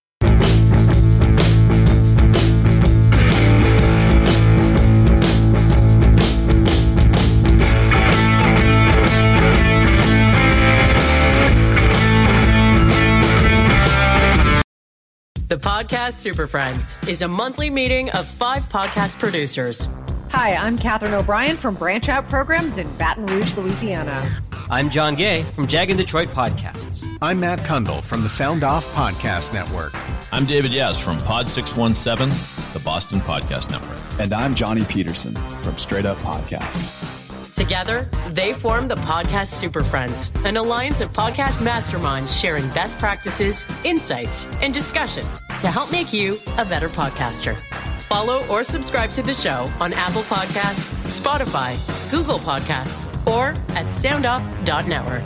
The Podcast Super Friends is a monthly meeting of 5 podcast producers. Hi, I'm Catherine O'Brien from Branch Out Programs in Baton Rouge, Louisiana. I'm John Gay from Jag and Detroit Podcasts. I'm Matt Kundle from the Sound Off Podcast Network. I'm David Yaz from Pod 617, the Boston Podcast Network. And I'm Johnny Peterson from Straight Up Podcasts. Together, they form the Podcast Super Friends, an alliance of podcast masterminds sharing best practices, insights, and discussions to help make you a better podcaster. Follow or subscribe to the show on Apple Podcasts, Spotify, Google Podcasts, or at soundoff.network.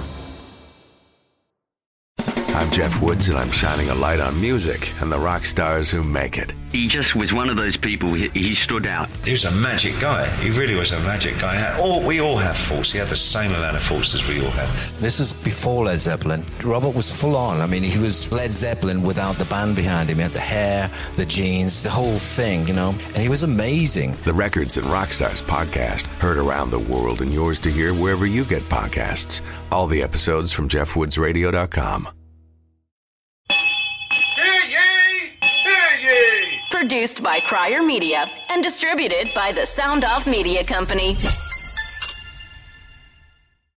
I'm Jeff Woods, and I'm shining a light on music and the rock stars who make it. He just was one of those people, he stood out. He was a magic guy. He really was a magic guy. We all have faults. He had the same amount of faults as we all have. This was before Led Zeppelin. Robert was full on. I mean, he was Led Zeppelin without the band behind him. He had the hair, the jeans, the whole thing, and he was amazing. The Records and Rockstars podcast, heard around the world and yours to hear wherever you get podcasts. All the episodes from JeffWoodsRadio.com. Produced by Crier Media and distributed by the Sound Off Media Company.